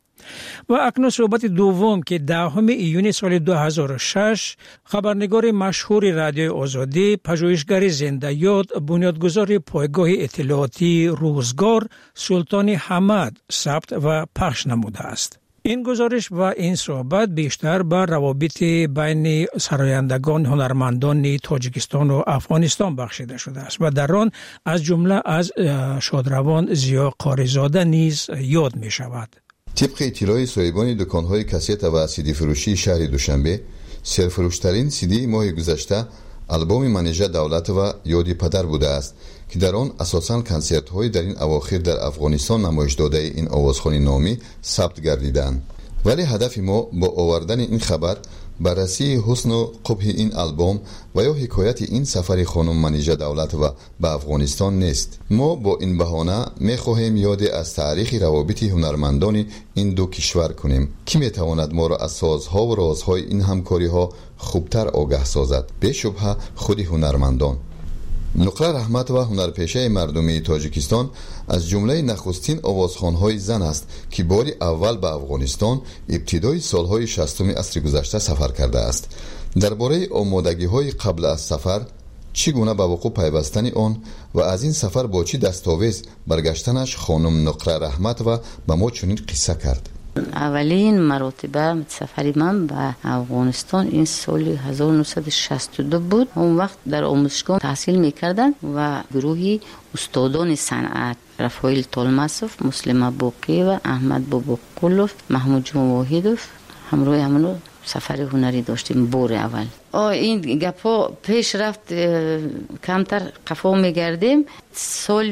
I: و اکنون صحبت دوم که 10 ایون سال 2006 خبرنگار مشهور رادیوی آزادی، پژوهشگر زنده یاد، بنیادگذار پایگاه اطلاعاتی روزگار سلطان حمد ثبت و پخش نموده است. این گزارش و این صحبت بیشتر بر روابط بین سرایندگان هنرمندان تاجیکستان و افغانستان بخشیده شده است و در آن از جمله از شادروان ضیا قاریزاده نیز یاد می شود.
K: طبق اطلاع صاحبان دکان‌های کاست و سیدی فروشی شهر دوشنبه، سرفروشترین سیدی ماه گذشته آلبوم منیژه دولت و یادی پدر بوده است که در آن اساساً کنسرت‌های در این اواخر در افغانستان نمایش داده این آوازخوانی نامی ثبت گردیدند. ولی هدف ما با آوردن این خبر بررسی حسن و قبح این آلبوم و یا حکایت این سفر خانم منیژه دولت و به افغانستان نیست. ما با این بهانه می‌خواهیم یاد از تاریخ روابط هنرمندان این دو کشور کنیم که می‌تواند ما را از سازها و رازهای این همکاری‌ها خوبتر آگاه سازد. به شبهه خود هنرمندان. نقره رحمت و هنرپیشه مردمی تاجیکستان از جمله نخستین آوازخوان‌های زن است که بار اول به افغانستان ابتدای سالهای 60 عصر گذشته سفر کرده است. درباره آمادگی‌های قبل از سفر، چگونه به وقوع پیوستن آن و از این سفر با چه دستاویز برگشتنش خانم نقره رحمت و به ما چنین قصه کرد.
C: اولین مرتبه سفری من به افغانستان این سال 1962 بود. اون وقت در آموزشگاه تحصیل میکردن و گروهی استادان صنعت رفایل طالماسوف، مسلم باقی و احمد بابا قلوف، محمود جون واحدوف همراه همونو سفر هنری داشتیم بار اول. این گپا پیش رفت کمتر قفا میگردیم. سال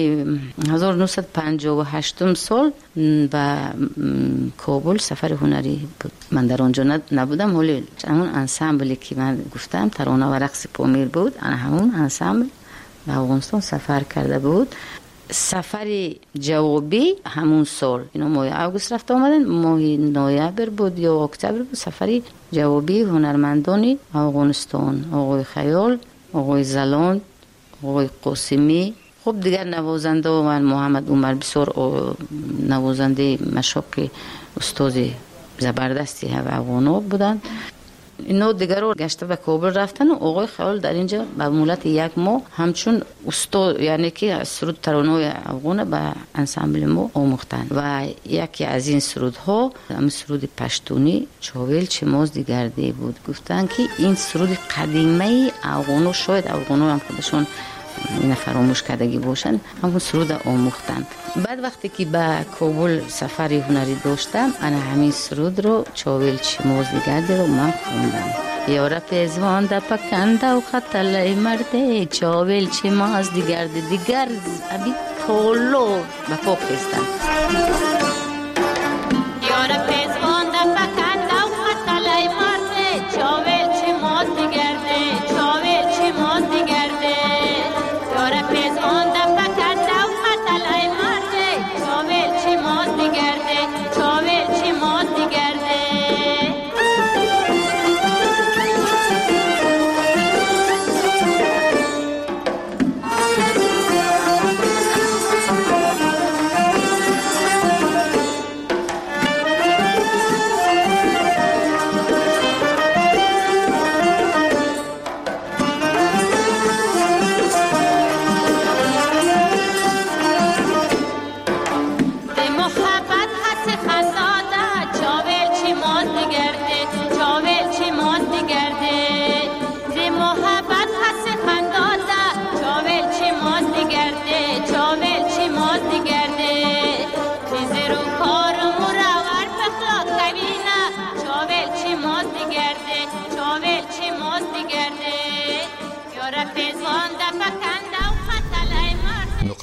C: 1958 سال به کابل سفر هنری بود. من در آنجا نبودم، ولی همون انسامبلی که من گفتم ترانه و رقص پامیر بود، همون انسامبل به افغانستان سفر کرده بود. سفر جوابی همون سال، اینا ماه اوگوست رفت آمدن، ماه نوامبر بود یا اکتبر بود. سفری جوابی هنرمندان افغانستان، آقای خیال، آقای زلان، آقای قاسمی، خب دیگر نوازنده و محمد عمر بسیار نوازنده مشاق استاد زبردستی افغانا بودن. اینا دیگر رو گشته به کابل رفتن و آقای خیال در اینجا به مولت یک ماه همچون استاد، یعنی که سرود ترانه افغان به انسامبل ما آموختن و یکی از این سرودها هم سرود پشتونی چاویل چماز دیگرده بود. گفتن که این سرود قدیمه افغانو، شاید افغانو هم خودشون این فراموش کردگی باشن، همون سرود آموختن. بعد وقتی که به کابل سفر هنری داشتم، انا همین سرود رو چاویل چماز دیگرده رو من خوندم. یارا پیزوان دا پکنده و خطله مرده، چاویل چماز دیگرده دیگر ابی پولو به پا خیستن. یارا پیزوان دا پکنده و خطله مرده، چاویل چماز دیگرده، چاویل چماز دیگرده. یارا پیزوان دا پکنده و خطله مرده، چاویل چماز دیگرده، چاویل چماز دیگرده.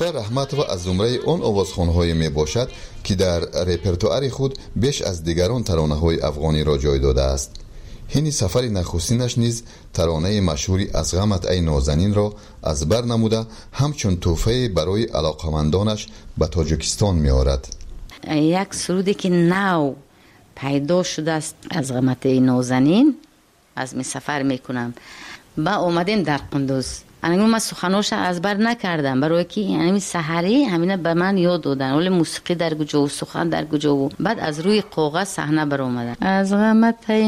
K: نقره رحمت و از زمره آن آوازخوان‌های می باشد که در رپرتوار خود بیش از دیگران ترانه‌های افغانی را جای داده است. این سفر نخستینش نیز ترانه مشهوری از غمت ای نازنین را از بر نموده همچون تحفه برای علاقمندانش به تاجیکستان می آورد.
C: یک سرودی که نو پیدا شده است از غمت ای نازنین از می سفر می کنم. با اومدیم در قندوز. من سخناش از بر نکردم برای که یعنی سحری همینه به من یاد دادن ولی موسیقی در کجا و سخن در کجا و بعد از روی کاغذ صحنه بر اومدن. از غمت ای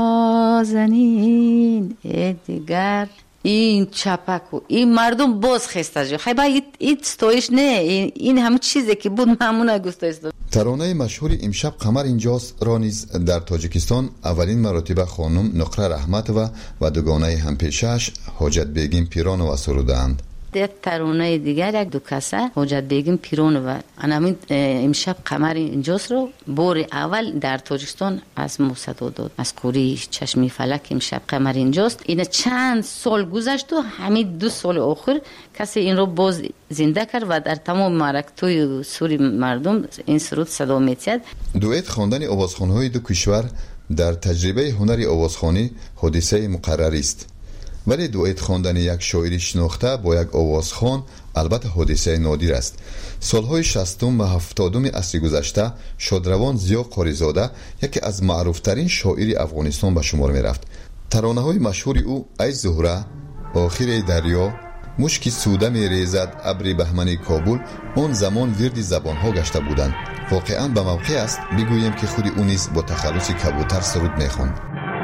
C: نازنین ای دیگر این چپک و این مردم باز خسته شد. خیلی با این ستایش نه این همه چیزی که بود همونه گفته.
K: ترانه مشهور امشب قمر اینجاست را نیز در تاجیکستان اولین مرتبه خانم نقره رحمت و دوگانه همپیشش حاجت بیگم پیرانووا سرودند.
C: یک ترانه دیگر یک دو کسه حاجت بیگم پیرانووا همین امشب قمر اینجاست رو بار اول در تاجیکستان از ما صدا داد. از کوری چشمی فلک امشب قمر اینجاست. این چند سال گذشت و همین 2 سال آخر کسی این رو باز زنده کرد و در تمام معرکت‌های سوری مردم این سرود صدا می‌زد.
K: دوئت خواندن آوازخوان‌های دو کشور در تجربه هنر آوازخوانی حادثه مقرری است. ولی دوئت خواندن یک شاعری شناخته با یک آوازخوان البته حادثه نادر است. سالهای 60 و 70 عصر گذشته شادروان ضیا قاریزاده یکی از معروفترین شاعری افغانستان به شمار می رفت. ترانه‌های مشهور او ای زهره، آخر دریا، مشکی سوده می ریزد ابر بهمن کابل اون زمان ورد زبانها گشته بودند. واقعا به موقع است بگوییم که خود او نیز با تخلص کبوتر سرود می خواند.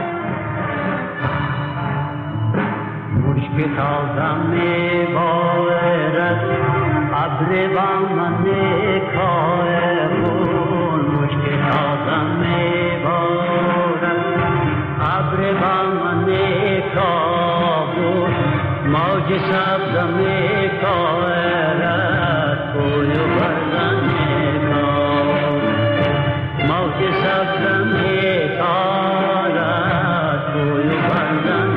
M: مشک تازه می بارد ابر بهمن کابل مشک تازه می بارد ابر بهمن کابل موج سبز می کارد کوی بردن کابل موج سبز می کارد کوی بردن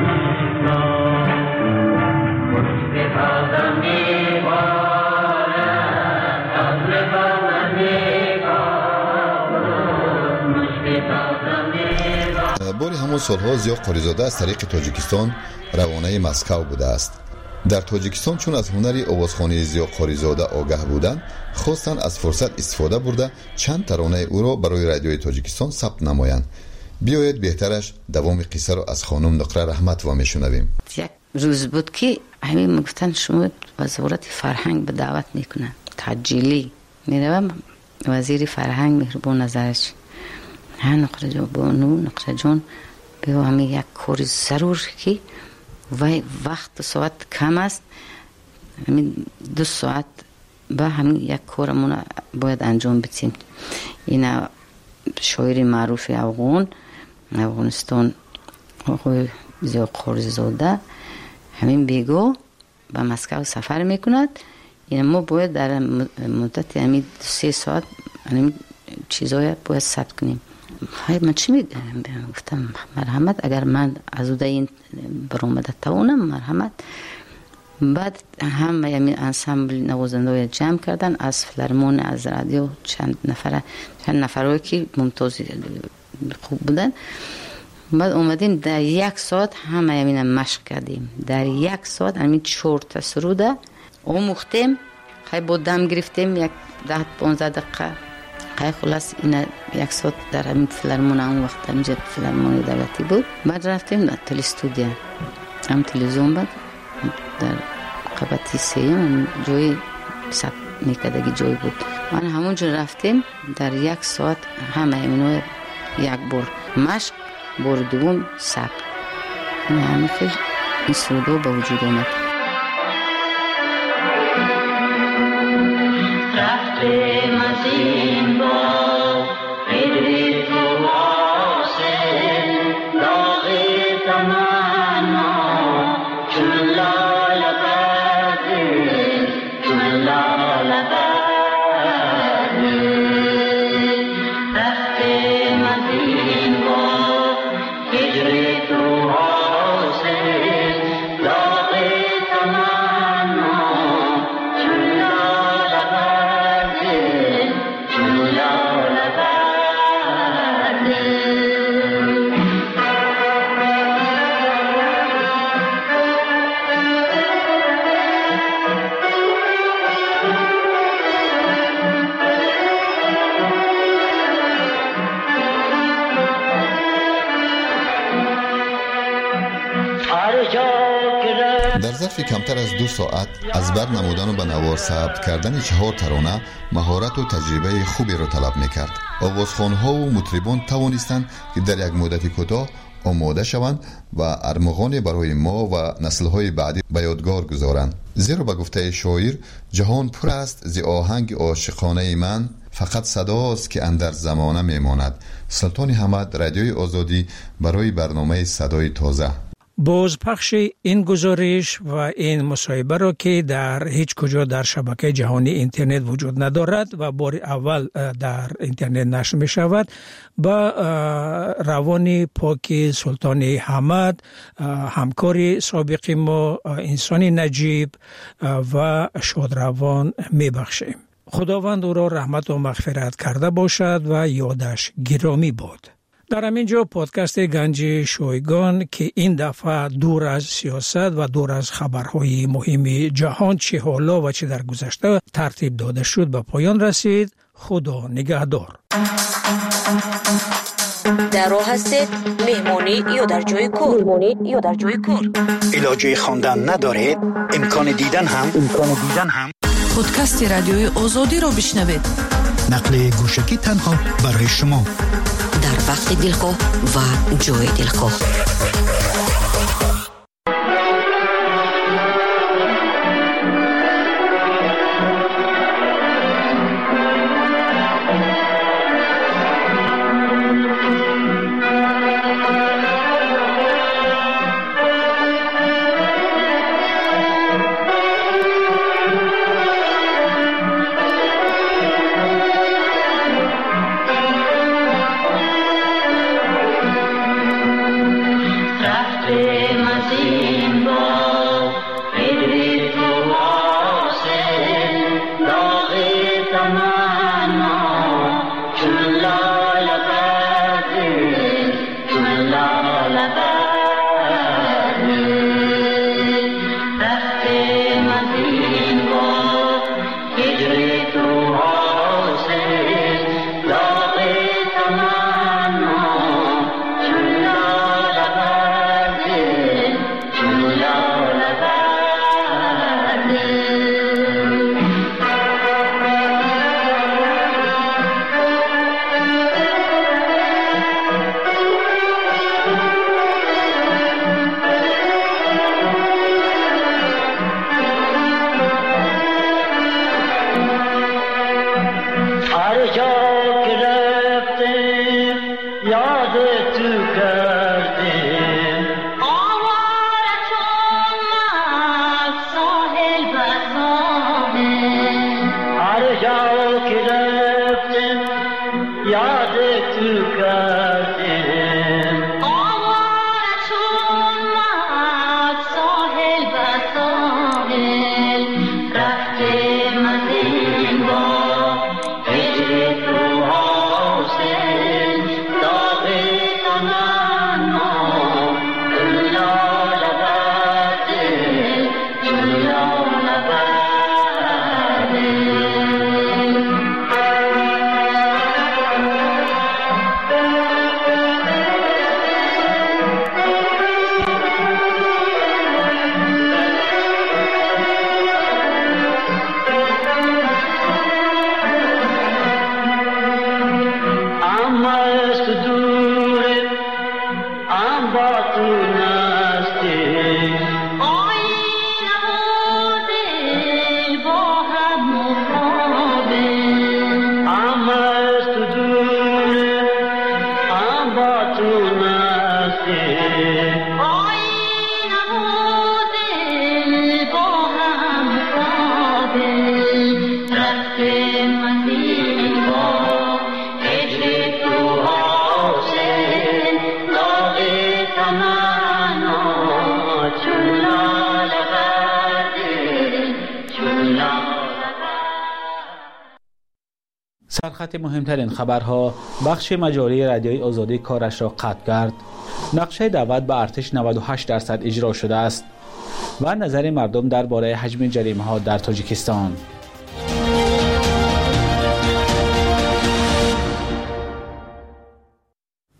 K: باری همون سالها ضیا قاریزاده از طریق تاجیکستان روانه مسکو بوده است. در تاجیکستان چون از هنر آوازخوانی ضیا قاریزاده آگاه بودند خواستند از فرصت استفاده برده چند ترانه او را برای رادیوی تاجیکستان ثبت نمایند. بیایید بهترش دوام قصه را از خانم نقره رحمت و میشنویم.
C: یک روز بود که همین گفتن شما وزارت فرهنگ به دعوت میکنن تجیلی میروم وزیر فرهنگ مهربان نظرش ها نقره جان بانو نقره جان بیا همین یک کاری ضرور که وقت ساعت کم است همین 2 ساعت با همین یک کارمون باید انجام بدیم. این شاعر معروف افغانستان آقای ضیا قاریزاده همین بیگو به مسکو سفر میکند. این ما باید در مدت همین 3 ساعت همین چیزای باید ثبت کنیم. من چی میگم؟ گفتم مرحمت اگر من از اون این برآمده توانم مرحمت. بعد هم همین انسامبل نوازنده جمع کردن از فیلارمون از رادیو چند نفرایی که ممتاز خوب بودن. بعد اومدیم در 1 ساعت همه همین مشق کردیم. در 1 ساعت همین 4 تا سروده آموختیم. خیلی با دم گرفتیم 10-15 دقیقه. خیلی خلاص این 1 ساعت در همین فیلارمون اون وقت همینجا فیلارمون دولتی بود. بعد رفتیم در تلستودیا هم تلویزیون بود در قبطی سیم جای ثبت میکردگی جای بود. من همونجا رفتیم در 1 ساعت همه همینو 1 بار مشق بار دوم ثبت. همین خیلی این سروده به وجود آمد. رفتیم از این با ایدی تو واسه داغی تمنا چون لال بردی چون لال بردی رفتیم از این با ایدی تو واسه داغی تمنا چون لال
K: ظرف کمتر از 2 ساعت از بر نمودن و به نوار ثبت کردن 4 ترانه مهارت و تجربه خوبی را طلب میکرد. آوازخوان‌ها و مطربان توانستند که در یک مدت کوتاه آماده شوند و ارمغان برای ما و نسل‌های بعدی به یادگار گذارند. زیرا به گفته شاعر جهان پر است ز آهنگ عاشقانه من، فقط صداست که اندر زمانه میماند. سلطان حمد، رادیوی آزادی، برای برنامه صدای تازه.
I: بازپخش این گزارش و این مصاحبه را که در هیچ کجا در شبکه جهانی اینترنت وجود ندارد و بار اول در اینترنت نشر می شود، با روان پاک سلطان حمد، همکار سابق ما، انسان نجیب و شادروان می بخشیم. خداوند او را رحمت و مغفرت کرده باشد و یادش گرامی باد. در همینجا پادکست گنج شایگان که این دفعه دور از سیاست و دور از خبرهای مهم جهان چه حالا و چه در گذشته ترتیب داده شد به پایان رسید. خدا نگهدار.
D: در راه هستید، مهمانی یا در جای کار.
G: علاجه خواندن ندارید؟ امکان دیدن هم
X: پادکست رادیوی آزادی را بشنوید.
G: نقل گوشکی تنها برای شما،
D: در وقت دلخواه و جای دلخواه.
E: سرخط مهمترین خبرها. بخش مجاری رادیوی آزادی کارش را قطع کرد. نقشه دعوت به ارتش 98% اجرا شده است و نظر مردم درباره حجم جریمه ها در تاجیکستان.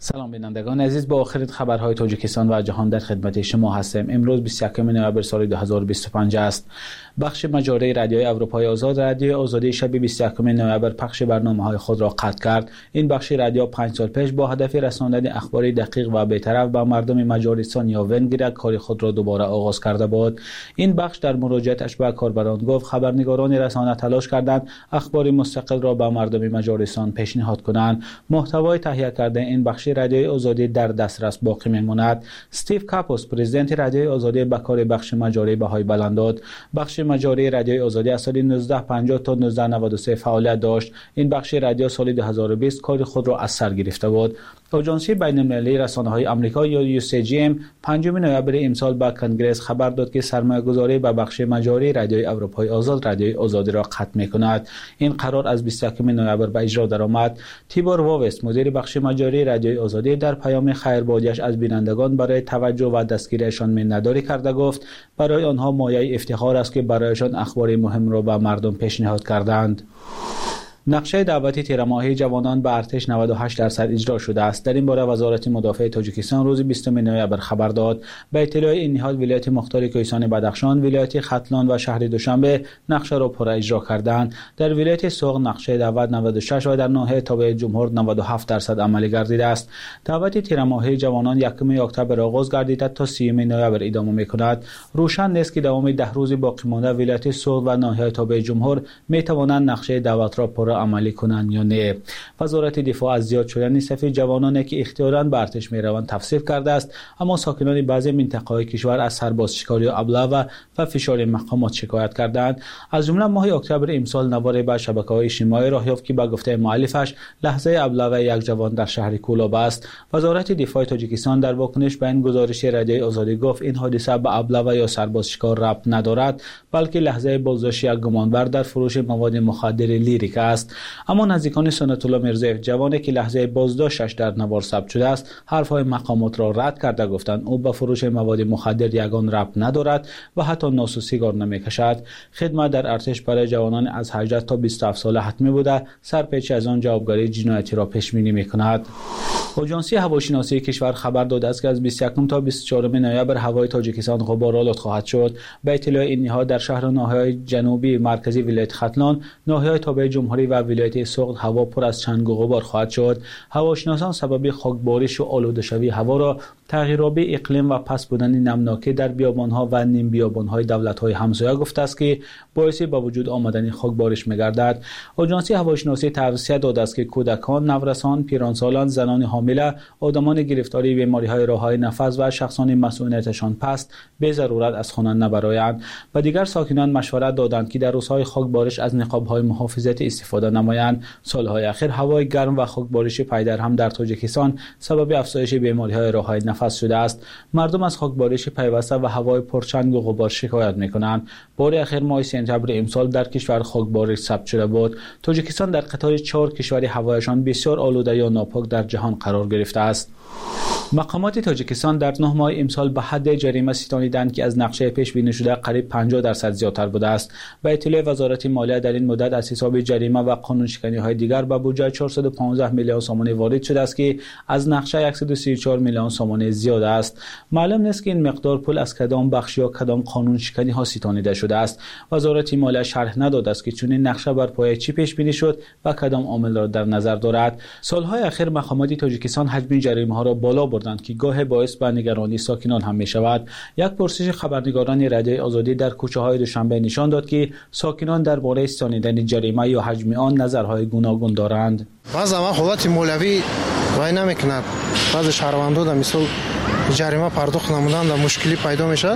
E: سلام بینندگان عزیز، با آخرین خبرهای تاجیکستان و جهان در خدمت شما هستیم. امروز 21 نوامبر سال 2025 است. بخش مجاری رادیوی اروپای آزاد رادیوی آزادی شب 21 نوامبر پخش برنامه‌های خود را قطع کرد. این بخش رادیو 5 سال پیش با هدف رساندن اخبار دقیق و بی‌طرف به مردم مجارستان یا ونگریا کار خود را دوباره آغاز کرده بود. این بخش در مراجعتش به کاربران گفت خبرنگاران رسانه تلاش کردند اخبار مستقل را به مردم مجارستان پیشنهاد کنند. محتوای تهیه کرده این بخش رادیوی آزادی در دسترس باقی میماند. استیو کاپوس پرزیدنت رادیوی آزادی به کار بخش مجاری بهای بلند داد. بخش مجاری رادیوی آزادی از سال 1950 تا 1993 فعالیت داشت. این بخش رادیو سال 2020 کار خود را از سر گرفته بود. آژانس بین‌المللی رسانه‌های آمریکا یا UCGM 5 نوامبر امسال به کنگره خبر داد که سرمایه‌گذاری به بخش مجاری رادیوی اروپای آزاد رادیوی آزادی را قطع می‌کند. این قرار از 21 نوامبر به اجرا درآمد. تیبور واوست مدیر بخش مجاری رادیوی آزادی در پیام خیربادیش از بینندگان برای توجه و دستگیریشان منتداری کرده گفت برای آنها مایه افتخار است که برایشان اخبار مهم را به مردم پیشنهاد کردند. نقشه دعوتی تیرماهی جوانان به ارتش 98% اجرا شده است. در این باره وزارت مدافع تاجیکستان روز 20 نوامبر خبر داد. به اطلاع این نهاد ولایت مختار کوهستان بدخشان، ولایت ختلان و شهر دوشنبه نقشه را پر اجرا کردند. در ولایت سوق نقشه دعوت 96 و در ناحیه تابع جمهور 97% عملی گردیده است. دعوت تیرماهی جوانان 1 اکتبر آغاز گردیده تا 30 نوامبر ادامه می‌کند. روشن نیست که دوام 10 روز باقی مانده ولایت سوق و ناحیه تابع جمهور می‌توانند نقشه دعوت را پر عملی کنند یا نه. وزارت دفاع از زیاد شدن صف جوانانی که اختیاراً به ارتش میروند تفسیر کرده است، اما ساکنان بعضی مناطق کشور از سربازشکاری و ابله و فشار مقامات شکایت کردند. از جمله ماه اکتبر امسال نوار به شبکه‌های اجتماعی راه یافت که به گفته مؤلفش لحظه ابله یک جوان در شهر کولاب است. وزارت دفاع تاجیکستان در واکنش به این گزارش رادیوی آزادی گفت این حادثه به ابله یا سربازشکار ربط ندارد، بلکه لحظه بازداشت یک گمانبر در فروش مواد مخدر لیریک است. اما نزدیکان سنت الله میرزایف جوانی که لحظه بازداشتش در نوار ثبت شده است حرفهای مقامات را رد کرده گفتند او به فروش مواد مخدر یگان ربط ندارد و حتی نوس و سیگار نمیکشد. خدمت در ارتش برای جوانان از 18 تا 27 ساله حتمی بوده، سرپیچی از آن جوابگاری جنایتی را پیش بینی میکند. آژانس هواشناسی کشور خبر داده است که از 21 تا 24 نوامبر هوای تاجیکستان غبارآلود خواهد شد. به اطلاع این نهاد در شهر و ناحیه‌های جنوبی مرکزی ولایت ختلان، ناحیه‌های تابع جمهوری و ولایت سوق هوا پر از چنگ و غبار خواهد شد. هواشناسان سبب خاکبارش و آلوده شوی هوا را تغییرات اقلیم و پس بودن نمناکی در بیابان‌ها و نیم بیابان‌های دولت‌های همسایه گفته است که باعث به وجود آمدن خاکبارش می‌گردد. آژانس هواشناسی توصیه داده است که کودکان، نوسان، پیرانسالان، زنان حامله، آدمان گرفتاری بیماری‌های راه‌های نفس و شخصان مسئولیتشان پست به ضرورت از خانه نبرایند. و دیگر ساکنان مشورت دادند که در روزهای خاکبارش از نقاب‌های محافظتی استفاده نمایند. سال‌های اخیر هوای گرم و خاکبارش پایدار هم در تاجیکستان سبب افزایش بیماری‌های راه‌های نفس شده است. مردم از خاکبارش پیوسته و هوای پرچنگ و غبار شکایت می‌کنند. بار اخیر ماه سپتامبر امسال در کشور خاکبارش ثبت شده بود. تاجیکستان در قطار 4 کشور هوایشان بسیار آلوده یا ناپاک در جهان قرار گرفته است. مقامات تاجیکستان در 9 ماه امسال به حد جریمه ستانیدند که از نقشه پیش بینی شده قریب 50% زیادتر بوده است. به اطلاع وزارت مالیه در این مدت از حساب جریمه و قانون شکنی‌های دیگر به بودجه 415 میلیون سومانی وارد شده است که از نقشه 134 میلیون سومانی زیاد است. معلوم نیست که این مقدار پول از کدام بخش یا کدام قانون شکنی ها ستانیده شده است. وزارت مالیه شرح نداده است که چون این نقشه بر پایه چی پیش بینی شد و کدام عامل را در نظر دارد. سالهای اخیر مقامات تاجیکستان حجم جریمه ها را بالا بردند که گاه باعث به نگرانی ساکنان هم می شود. یک پرسش خبرنگاران رادیوی آزادی در کوچه های دوشنبه نشان داد که ساکنان درباره ستانیدن جریمه یا حجم آن نظرهای گوناگون دارند.
F: بعض ما حالت مولوی وای نمیکند. بعض شهروندان در مثال جریمه پرداخت نمودن در مشکلی پیدا میشه.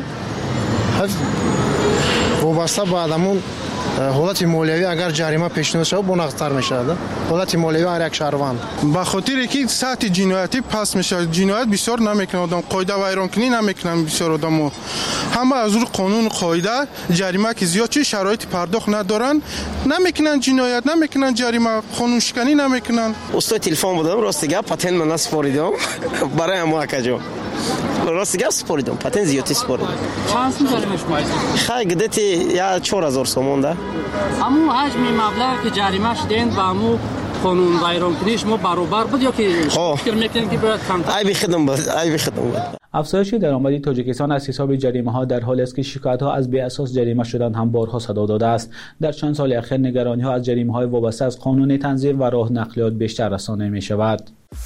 F: وابسته به آدمون حالت مالیوی اگر جریمه پیشنهاد شود بونقتر میشه. حالت مالیوی هر یک شهروند
N: به خاطر که سطح جنایتی پس میشه. جنایت بسیار نمیکنه آدم، قاعده ویران کنی نمیکنن بسیار آدمو. همه از روی قانون قاعده جریمه که زیاد چه شرایط پرداخت ندارن نمیکنن، جنایت نمیکنن، جریمه قانون شکنی نمیکنن.
O: استاد تلفن بودم راست گپ پاتن من اسپاریدم برای ما کجا راست گپ سپاریدم پاتن زیادی سپاریدم.
P: چند سوم جریمه شما؟
O: خیلی گدتی یا 4000 سومون ده.
P: امو حجم مبلغ که جریمه شدین و امو قانون ویران کنی شما برابر بود یا که فکر میکنید که باید کمتر؟
O: ای بخدم بود.
E: افزایش درآمد تاجیکستان از حساب جریمه ها در حالی است که شکایت ها از بی اساس جریمه شدن هم بارها صدا داده است. در چند سال اخیر نگرانی ها از جریمه های وابسته از قانون تنظیم و راه نقلیات بیشتر رسانه می شود.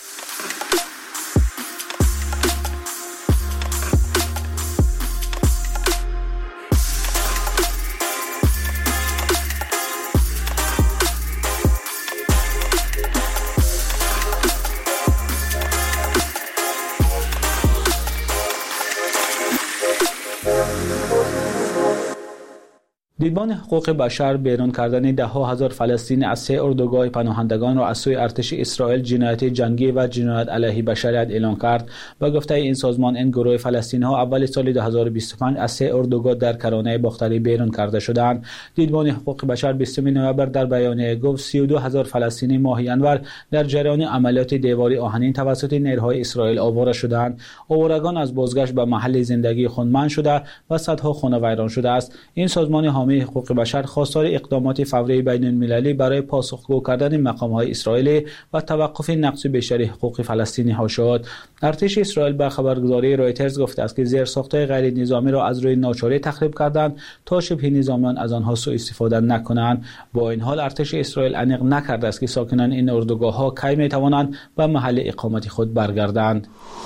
E: دیدبان حقوق بشر بیرون کردن ده‌ها هزار فلسطینی از 3 اردوگاه پناهندگان را از سوی ارتش اسرائیل جنایت جنگی و جنایت علیه بشریت اعلام کرد و گفته این سازمان این گروه فلسطینی‌ها اول سال 2025 از 3 اردوگاه در کرانه باختری بیرون کرده شدند. دیدبان حقوق بشر 20 نوامبر در بیانیه گفت 32,000 فلسطینی ماهی انور در جریان عملیات دیواری آهنین توسط نیروهای اسرائیل آواره شدند. آوارگان از بازگشت به محل زندگی خود منع شده و صدها خانه ویران شده است. این سازمان حامی حقوق بشر خواستار اقدامات فوری بین المللی برای پاسخگو کردن مقام‌های اسرائیلی و توقف نقض بیشتر حقوق فلسطینی‌ها شد. ارتش اسرائیل به خبرگزاری رایترز گفته است که زیرساخت‌های غیر نظامی را از روی ناچاری تخریب کردند تا شبه نظامیان از آنها سوء استفاده نکنند. با این حال ارتش اسرائیل انیق نکرده است که ساکنان این اردوگاه‌ها کی می‌توانند به محل اقامت خود برگردند.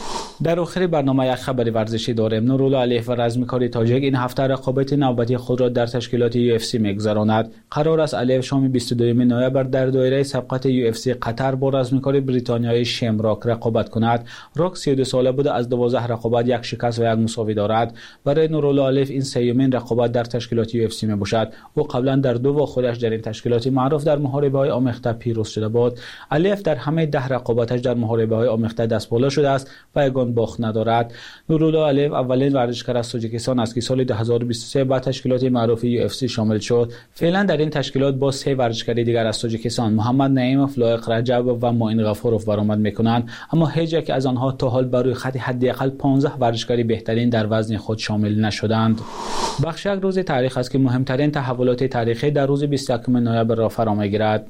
E: در آخر برنامه یک خبر ورزشی داریم. نورالله علیف و رزمکار تاجیک این هفته رقابت نوبتی خود را در تشکیلات UFC می‌گذراند. قرار است علیف شام 22 نوامبر در دایره سبقت UFC قطر با رزمکار بریتانیایی شمراک رقابت کند. راک 32 ساله بوده، از 12 رقابت یک شکست و یک مساوی دارد. برای نورالله علیف این سومین رقابت در تشکیلات UFC میباشد. او قبلا در 2 واخورش در این تشکیلات معروف در محاربه‌های آمیخته پیروز شده بود. علیف در همه 10 رقابتش در محاربه‌های آمیخته دست بالا شده است و یگان باخت ندارد. نورالله علیف اولین ورزشکار از تاجیکستان است که سال 2023 به تشکیلات معروف UFC شامل شد. فعلا در این تشکیلات با 3 ورزشکار دیگر از تاجیکستان، محمد نعیمов، لایق رجب و معین غفورov برآمد میکنند، اما هیچ یک از آنها تا حال بر روی خط حداقل 15 ورزشکار بهترین در وزن خود شامل نشدند. بخش یک روز تاریخ است که مهمترین تحولات تاریخی در روز 21 نوامبر را فرا میگیرد.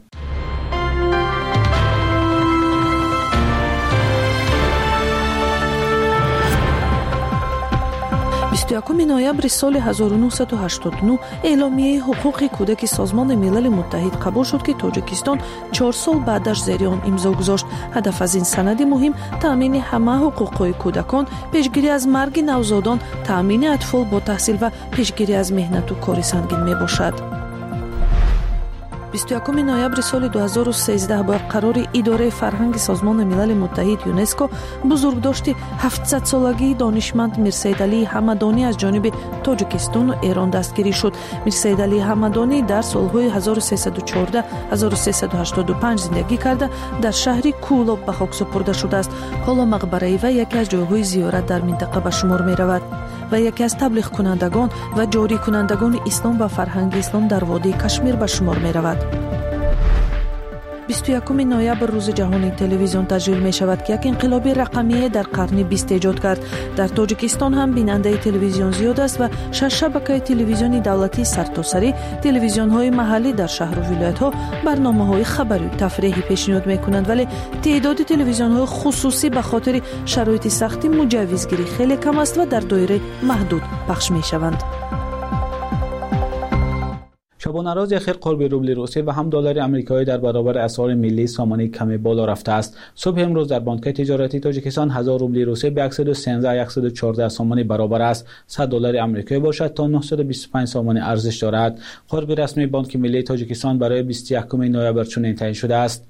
Q: 21 ноябри соли 1989 эъломияи ҳуқуқи кӯдаки созмони милали муттаҳид қабул шуд, ки тоҷикистон 4 сол баъдаш зери он имзо гузошт. ҳадаф аз ин санади муҳим таъмини ҳама ҳуқуқҳои кӯдакон, пешгирӣ аз марги навзодон, таъмини атфол бо таҳсил ва пешгирӣ аз меҳнату кори сангин мебошад. 21 ноябри соли 2013 бо қарори идораи фарҳанги созмони милали муттаҳид ЮНЕСКО бузургдошти 700-солагии донишманд Мирсаидалии Ҳамадонӣ аз ҷониби Тоҷикистону Эрон дастгирӣ шуд. Мирсаидалии Ҳамадонӣ дар солҳои 1314-1385 зиндагӣ карда дар шаҳри Кӯлоб ба хок супурда шудааст. ҳоло мақбараи вай яке аз ҷойҳои зиёрат дар минтақа ба шумор меравад ва яке аз таблиғкунандагон ва ҷорикунандагони ислом ва фарҳанги ислом дар водии Кашмир ба шумор меравад. 21 ноябр рӯзи ҷаҳонии телевизион таҷлил мешавад, ки як инқилоби рақамие дар қарни 20 эҷод кард. дар Тоҷикистон ҳам бинандаи телевизион зиёд аст ва 6 шабакаи телевизиони давлатии сартосарӣ, телевизионҳои маҳаллӣ дар шаҳру вилоятҳо барномаҳои хабарию тафреҳӣ пешниҳод мекунанд, вале теъдоди телевизионҳои хусусӣ ба хотири шароити сахти муҷаввизгирӣ хеле кам аст ва дар доираи маҳдуд пахш мешаванд.
E: شبانه روز اخیر قرب روبل روسی و هم دلار آمریکایی در برابر اسعار ملی سامانی کمی بالا رفته است. صبح امروز در بانک تجارتی تاجیکستان 1000 روبل روسی به 113 سامانی برابر است. 100 دلار آمریکایی باشد تا 925 سامانی ارزش دارد. قرب رسمی بانک ملی تاجیکستان برای 21 نوامبر چنین تعیین شده است.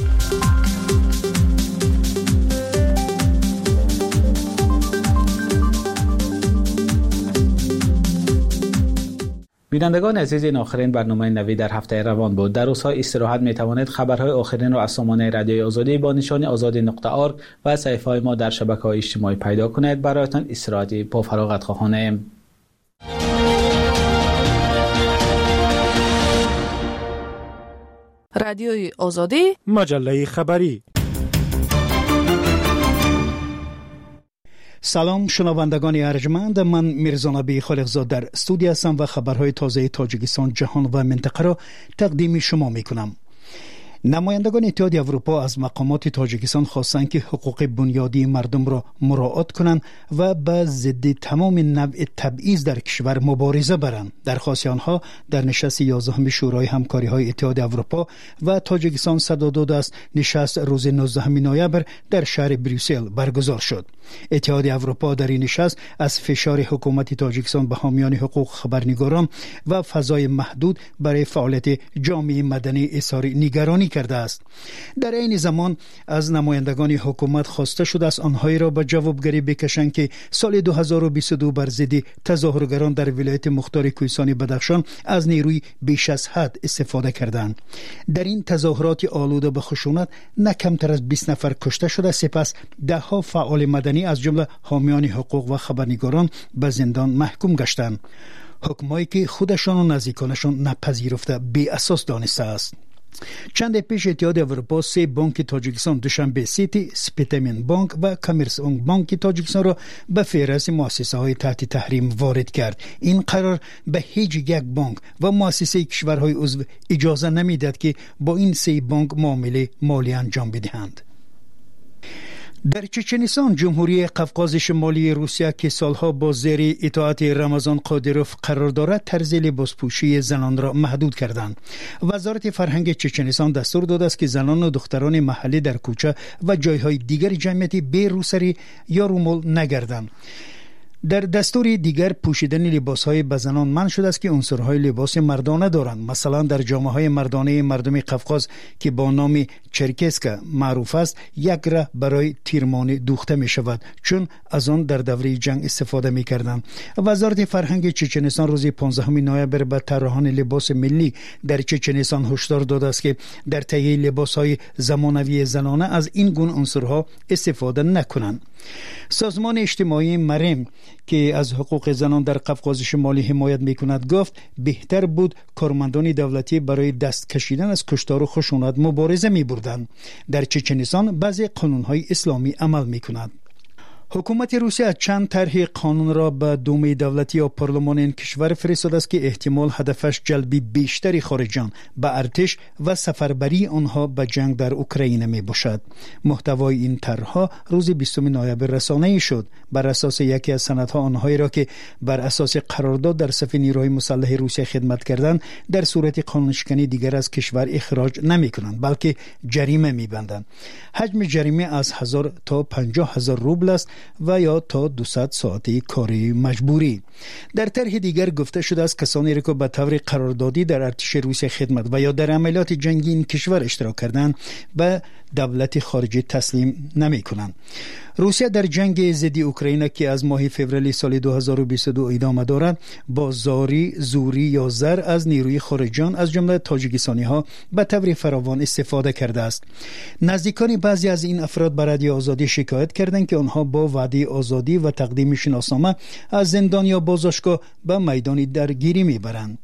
E: بینندگان عزیز، این آخرین برنامه نوی در هفته روان بود. در روزهای استراحت می توانید خبرهای آخرین را از سامانه رادیوی آزادی با نشانی azadi.org و صفحه ما در شبکه‌های اجتماعی پیدا کنید. برایتان استراحتی با فراغت خواهانیم.
Q: رادیوی آزادی،
I: مجله خبری.
G: سلام شنوندگان ارجمند، من میرزا نبی خالقزاد در استودیو هستم و خبرهای تازه تاجیکستان، جهان و منطقه را تقدیم شما می کنم. نمایندگان اتحادیه اروپا از مقامات تاجیکستان خواستند که حقوق بنیادی مردم را مراعات کنند و به ضد تمام نوع تبعیض در کشور مبارزه برند. درخواست آنها در نشست 11 شورای همکاری‌های اتحادیه اروپا و تاجیکستان صدا داده است. نشست روز 19 نوامبر در شهر بریوسل برگزار شد. اتحادیه اروپا در این نشست از فشار حکومت تاجیکستان به حامیان حقوق خبرنگاران و فضای محدود برای فعالیت جامعه مدنی اظهار نگرانی کرده است. در این زمان از نمایندگان حکومت خواسته شده است آنهایی را به جوابگری بکشند که سال 2022 بر ضد تظاهرگران در ولایت مختار کوهستان بدخشان از نیروی بیش از حد استفاده کردند. در این تظاهرات آلوده به خشونت نه کمتر از 20 نفر کشته شده، سپس ده‌ها فعال مدنی از جمله حامیان حقوق و خبرنگاران به زندان محکوم گشتند. حکمایی که خودشان و نزدیکانشان نپذیرفته بی اساس دانسته است. چند پیش اتحادیه اروپا 3 بانک تاجیکستان، دوشنبه سیتی، سپیتمن بانک و کامرسبانک بانک تاجیکستان را به فهرست مؤسسه‌های تحت تحریم وارد کرد. این قرار به هیچ یک بانک و مؤسسه کشورهای عضو اجازه نمیدهد که با این 3 بانک معامله مالی انجام بدهند. در چچنستان جمهوری قفقاز شمالی روسیه که سالها با زیر اطاعت رمضان قادروف قرار دارد طرز لباسپوشی زنان را محدود کردند. وزارت فرهنگ چچنستان دستور داده است که زنان و دختران محلی در کوچه و جایهای دیگر جمعیتی بی روسری یا رومال نگردند. در دستور دیگر پوشیدن لباس‌های به زنان منع شده است که عنصرهای لباس مردانه دارند. مثلا در جامه‌های مردانه مردم قفقاز که با نام چرکسکا معروف است، یک ره برای تیرمان دوخته می شود چون از آن در دوره جنگ استفاده می کردند. وزارت فرهنگ چچنستان روز 15 نوامبر به طراحان لباس ملی در چچنستان هشدار داده است که در تهیه لباس‌های زمانوی زنانه از این گونه عنصرها استفاده نکنند. سازمان اجتماعی مریم که از حقوق زنان در قفقاز شمالی حمایت می‌کند گفت بهتر بود کارمندان دولتی برای دست کشیدن از کشتار و خشونت مبارزه می‌بردند. در چچنستان بعضی قانون‌های اسلامی عمل می‌کند. حکومت روسیه چند طرح قانون را به دومه دولتی یا پارلمان این کشور فرستاده است که احتمال هدفش جلب بیشتری خارجیان به ارتش و سفربری آنها به جنگ در اوکراین می باشد. محتوای این طرح‌ها روز 20 نوامبر رسانه‌ای شد. بر اساس یکی از سندها آنهایی را که بر اساس قرارداد در صف نیروهای مسلح روسیه خدمت کردند در صورت قانونشکنی دیگر از کشور اخراج نمی‌کنند بلکه جریمه می‌بندند. حجم جریمه از 1000 تا 50000 روبل است و یا تا 200 ساعتی کاری مجبوری. در طرح دیگر گفته شده است کسانی را که به طور قراردادی در ارتش روسیه خدمت و یا در عملیات جنگی این کشور اشتراک کردند به دولت خارجی تسلیم نمی کنند. روسیه در جنگ ضد اوکراین که از ماه فوریه سال 2022 ادامه دارد با زوری یا زر از نیروی خارجیان از جمله تاجیکستانی ها به طور فراوان استفاده کرده است. نزدیکان بعضی از این افراد به رادیو آزادی شکایت کردند که آنها با وعده آزادی و تقدیم شناسنامه از زندان یا بازداشتگاه به میدان درگیری میبرند.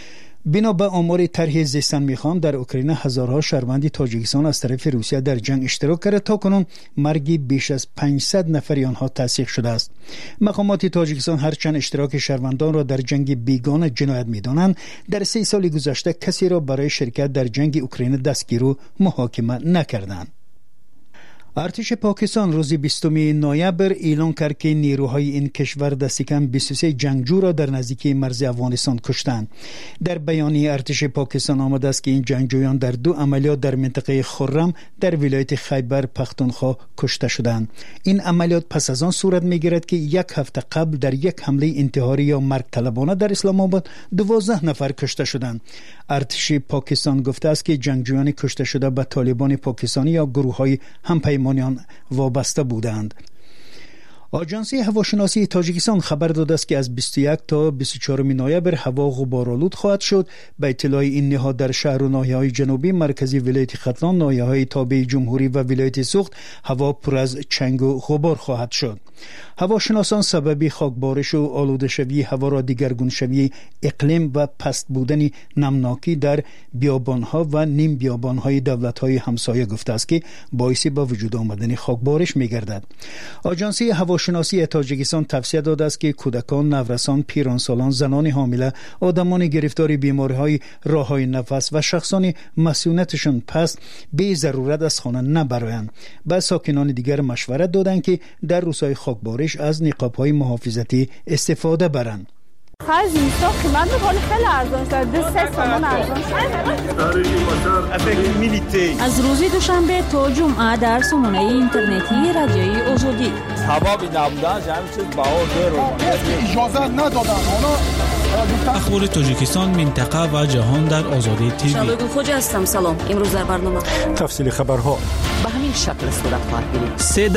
G: بنا به آمار طرح زیستن میخوام در اوکراین هزارها شهروند تاجیکستان از طرف روسیه در جنگ اشتراک کرده. تا کنون مرگ بیش از 500 نفر آنها تصدیق شده است. مقامات تاجیکستان هرچند اشتراک شهروندان را در جنگ بیگانه جنایت میدانند، در 3 سال گذشته کسی را برای شرکت در جنگ اوکراین دستگیر و محاکمه نکردند. ارتش پاکستان روز 20 نوامبر اعلام کرد که نیروهای این کشور دست کم 23 جنگجو را در نزدیکی مرز افغانستان کشتند. در بیانیه ارتش پاکستان آمده است که این جنگجویان در 2 عملیات در منطقه خرم در ولایت خیبر پختونخوا کشته شدند. این عملیات پس از آن صورت می‌گیرد که 1 هفته قبل در یک حمله انتحاری یا مرگ طلبانه در اسلام آباد 12 نفر کشته شدند. ارتش پاکستان گفته است که جنگجویان کشته شده به طالبان پاکستانی یا گروه‌های همپیمانیان وابسته بودند. آژانس هواشناسی تاجیکستان خبر داده است که از 21 تا 24 نوامبر هوا غبارآلود خواهد شد. به اطلاع این نهاد در شهر و ناحیه‌های جنوبی مرکزی ولایت ختلان، ناحیه‌های تابع جمهوری و ولایت سوخت هوا پر از چنگ و غبار خواهد شد. هواشناسان سبب خاکبارش و آلوده شوی هوا را دیگرگون شوی اقلیم و پست بودن نمناکی در بیابان‌ها و نیم بیابان‌های دولت‌های همسایه گفته است که باعث به وجود آمدن خاکبارش می‌گردد. آژانس کارشناسی تاجیکستان توصیه داده است که کودکان، نورسان، پیرانسالان، زنان حامله، آدمان گرفتار بیماری‌های راه‌های نفس و شخصان مسئولیتشان پست به ضرورت از خانه نبرایند. به ساکنان دیگر مشورت دادند که در روزهای خاکبارش از نقاب‌های محافظتی استفاده برند.
H: خرج نیستا قیمت بکنه خیلی ارزان شد. 3 تومان ارزان شد.
S: از روز دوشنبه تا جمعه در سامانه اینترنتی رادیوی آزادی.
R: سبب نبودن همین چیز بها اجازه ندادن.
E: اخبار تاجیکستان، منطقه و جهان در آزادی تیوی.
D: شالوگو خوجا هستم. سلام. امروز در برنامه
R: تفصیل خبرها
D: به همین شکل صورت خواهد گرفت.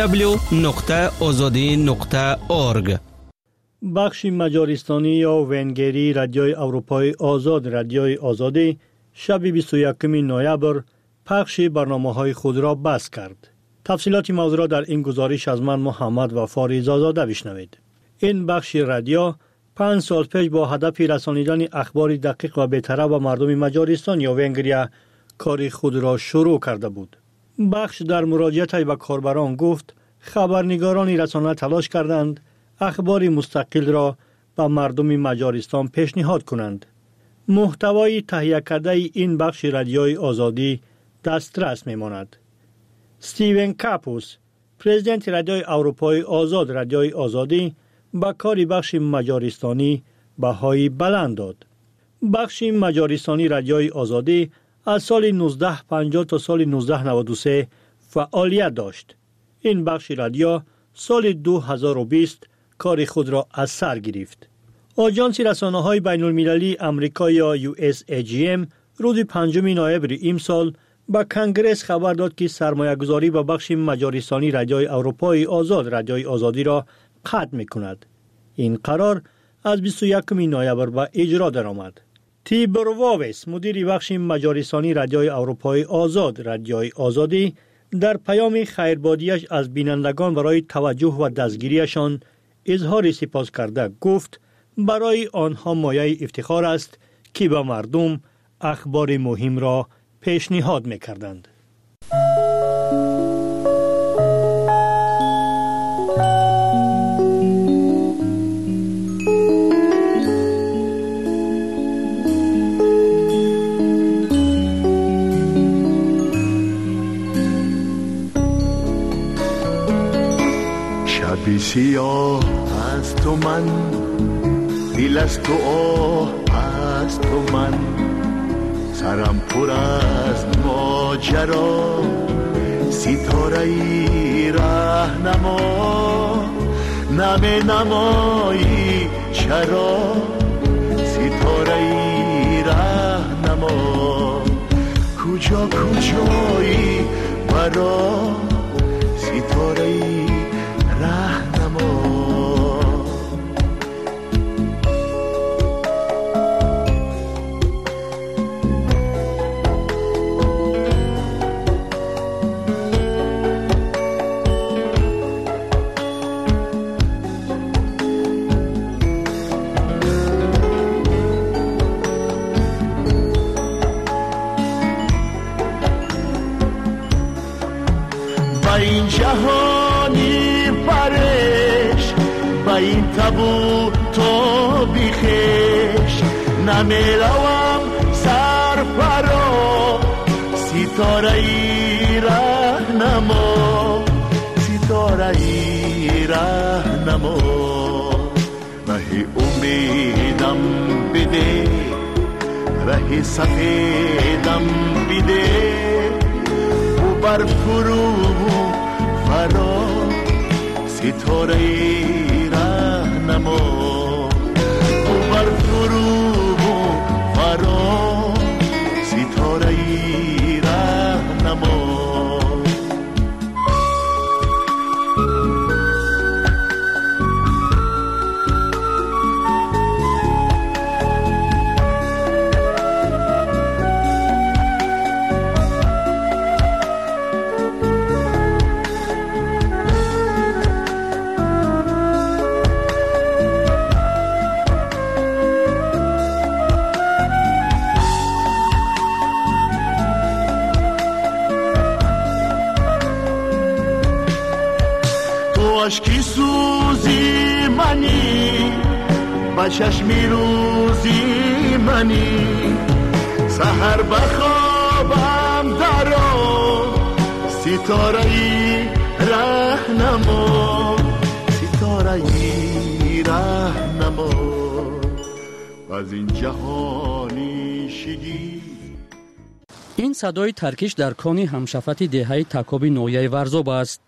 B: www.azadi.org.
T: بخش مجارستانی یا ونگری رادیوی اروپای آزاد رادیوی آزادی شب 21 نوامبر پخش برنامه‌های خود را بس کرد. تفصیلات موضوع را در این گزارش از من محمد وفا رضازاده بشنوید. این بخش رادیو 5 سال پیش با هدف رسانیدن اخبار دقیق و بی‌طرف به مردم مجارستان یا ونگریا کار خود را شروع کرده بود. بخش در مراجعت به کاربران گفت خبرنگاران رسانه تلاش کردند اخبار مستقل را به مردم مجارستان پیشنهاد کنند. محتوای تهیه کرده این بخش رادیوی آزادی دسترس می‌ماند. استیون کاپوس، پرزیدنت رادیوی اروپای آزاد رادیوی آزادی، با کار بخش مجارستانی بهای بلند داد. بخش مجارستانی رادیوی آزادی از سال 1950 تا سال 1993 فعالیت داشت. این بخش رادیو سال 2020 کار خود را از سر گرفت. آژانس رسانه‌های بین‌المللی آمریکا یا USAGM روز 5 نوامبر امسال با کنگره خبر داد که سرمایه‌گذاری به بخش مجارستانی رادیوی اروپای آزاد رادیوی آزادی را قطع می‌کند. این قرار از 21 نوامبر به اجرا درآمد. تیبور واویس، مدیر بخش مجارستانی رادیوی اروپای آزاد رادیوی آزادی، در پیام خیربادیش از بینندگان برای توجه و دستگیریشان اظهار سپاس کرده گفت برای آنها مایه افتخار است که به مردم اخبار مهم را پیشنهاد می‌کردند.
L: شبی سیاه از تو من، دل از تو آه از تو من، سرم پر از ماجرا، ستاره ای راهنما، نمی نمایی چرا، ستاره ای راهنما، کجا کجایی برا، ستاره ای راهنما. با این جهانی برش، با این تبو تو بیخش، نمیروم سر پرا، ستاره ای راهنما، ستاره ای راهنما، ره امیدم بده، ره سفیدم بده، بر فرو فرا، ستاره ای راهنما، بر فرو فرا، ستاره ای راهنما. کاشکی سوزی منی با چشمی روزی منی سحر بخوابم درو ستاره ای رهنما ستاره ای رهنما از این جهانی شگی.
A: این صدای ترکیش در کانی همشفت دهه تکاب نویه ورزاب است.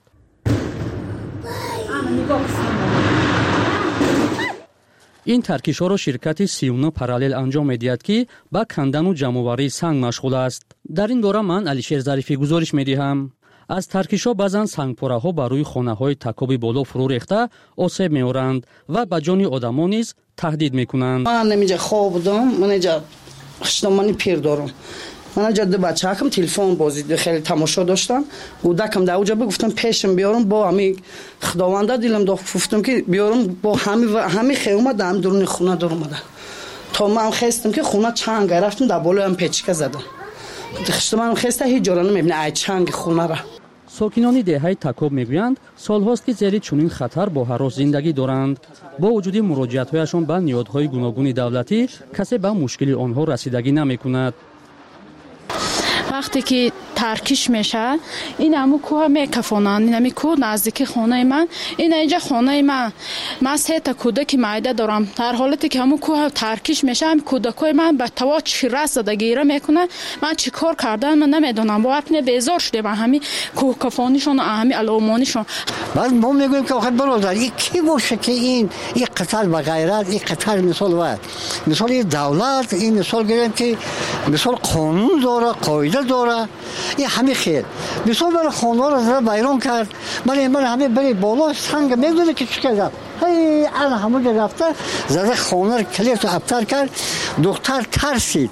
A: این ترکیش ها را شرکت 39 پارالل انجام می‌دهد که با کندن و جمع‌آوری سنگ مشغول است. در این دوره من علیشیر ظریفی گزارش می‌دهم. از ترکیش ها بعضن سنگپاره ها بر روی خانه های تکاب بالا فرو ریخته آسیب می‌آورند و به جان آدمان نیز تهدید می‌کنند.
U: من نمی‌جا خواب بودم، من اینجا خشتمانی پیر دارم. من اینجا دو بچه‌کم تلفن بازی خیلی تماشا داشتم. کودکم در اونجا گفتم پیشم بیارم با همین خداونده دلم گفتم که بیارم با همین خیمه دم درون خونه در اومده. تا من خواستم که خونه چنگ گرفتم در بالای هم پیچکه زدم. خشتمانم خسته هیچ جا نمی‌بینه ای چنگ خونه را.
A: ساکنان دهه تکاب میگویند سالهاست که زیر چنین خطر با هراس زندگی دارند. با وجود مراجعت‌هایشان به نهادهای گوناگون دولتی کسی به مشکل آنها رسیدگی نمی‌کند.
H: وقتی که ترکیش میشه این همو کوه میکفونن، این همی کوه نزدیک خانه من، این اینجا خانه من سه تا کودک مایده دارم. در حالتی که همو کوه ترکیش میشه هم کودکای من به توا چیره زده گیره میکنه. من چیکار کردم من نمیدونم. باور بیزار شده من همین کوه کفانیشون و همین علامانیشون.
V: بعد ما میگویم که آخه برادر این کی باشه که این قتل به غیرت، این قتل مثال دولت، این مثال گیریم که مثال قانون داره، قاعده داره. این همه خیر مثال برای خانه را زده بیرون کرد. من همه بری بالا سنگ میدونه که چی کرد. الان همه رفته زده خانه را کلیت و ابتر کرد. دختر ترسید.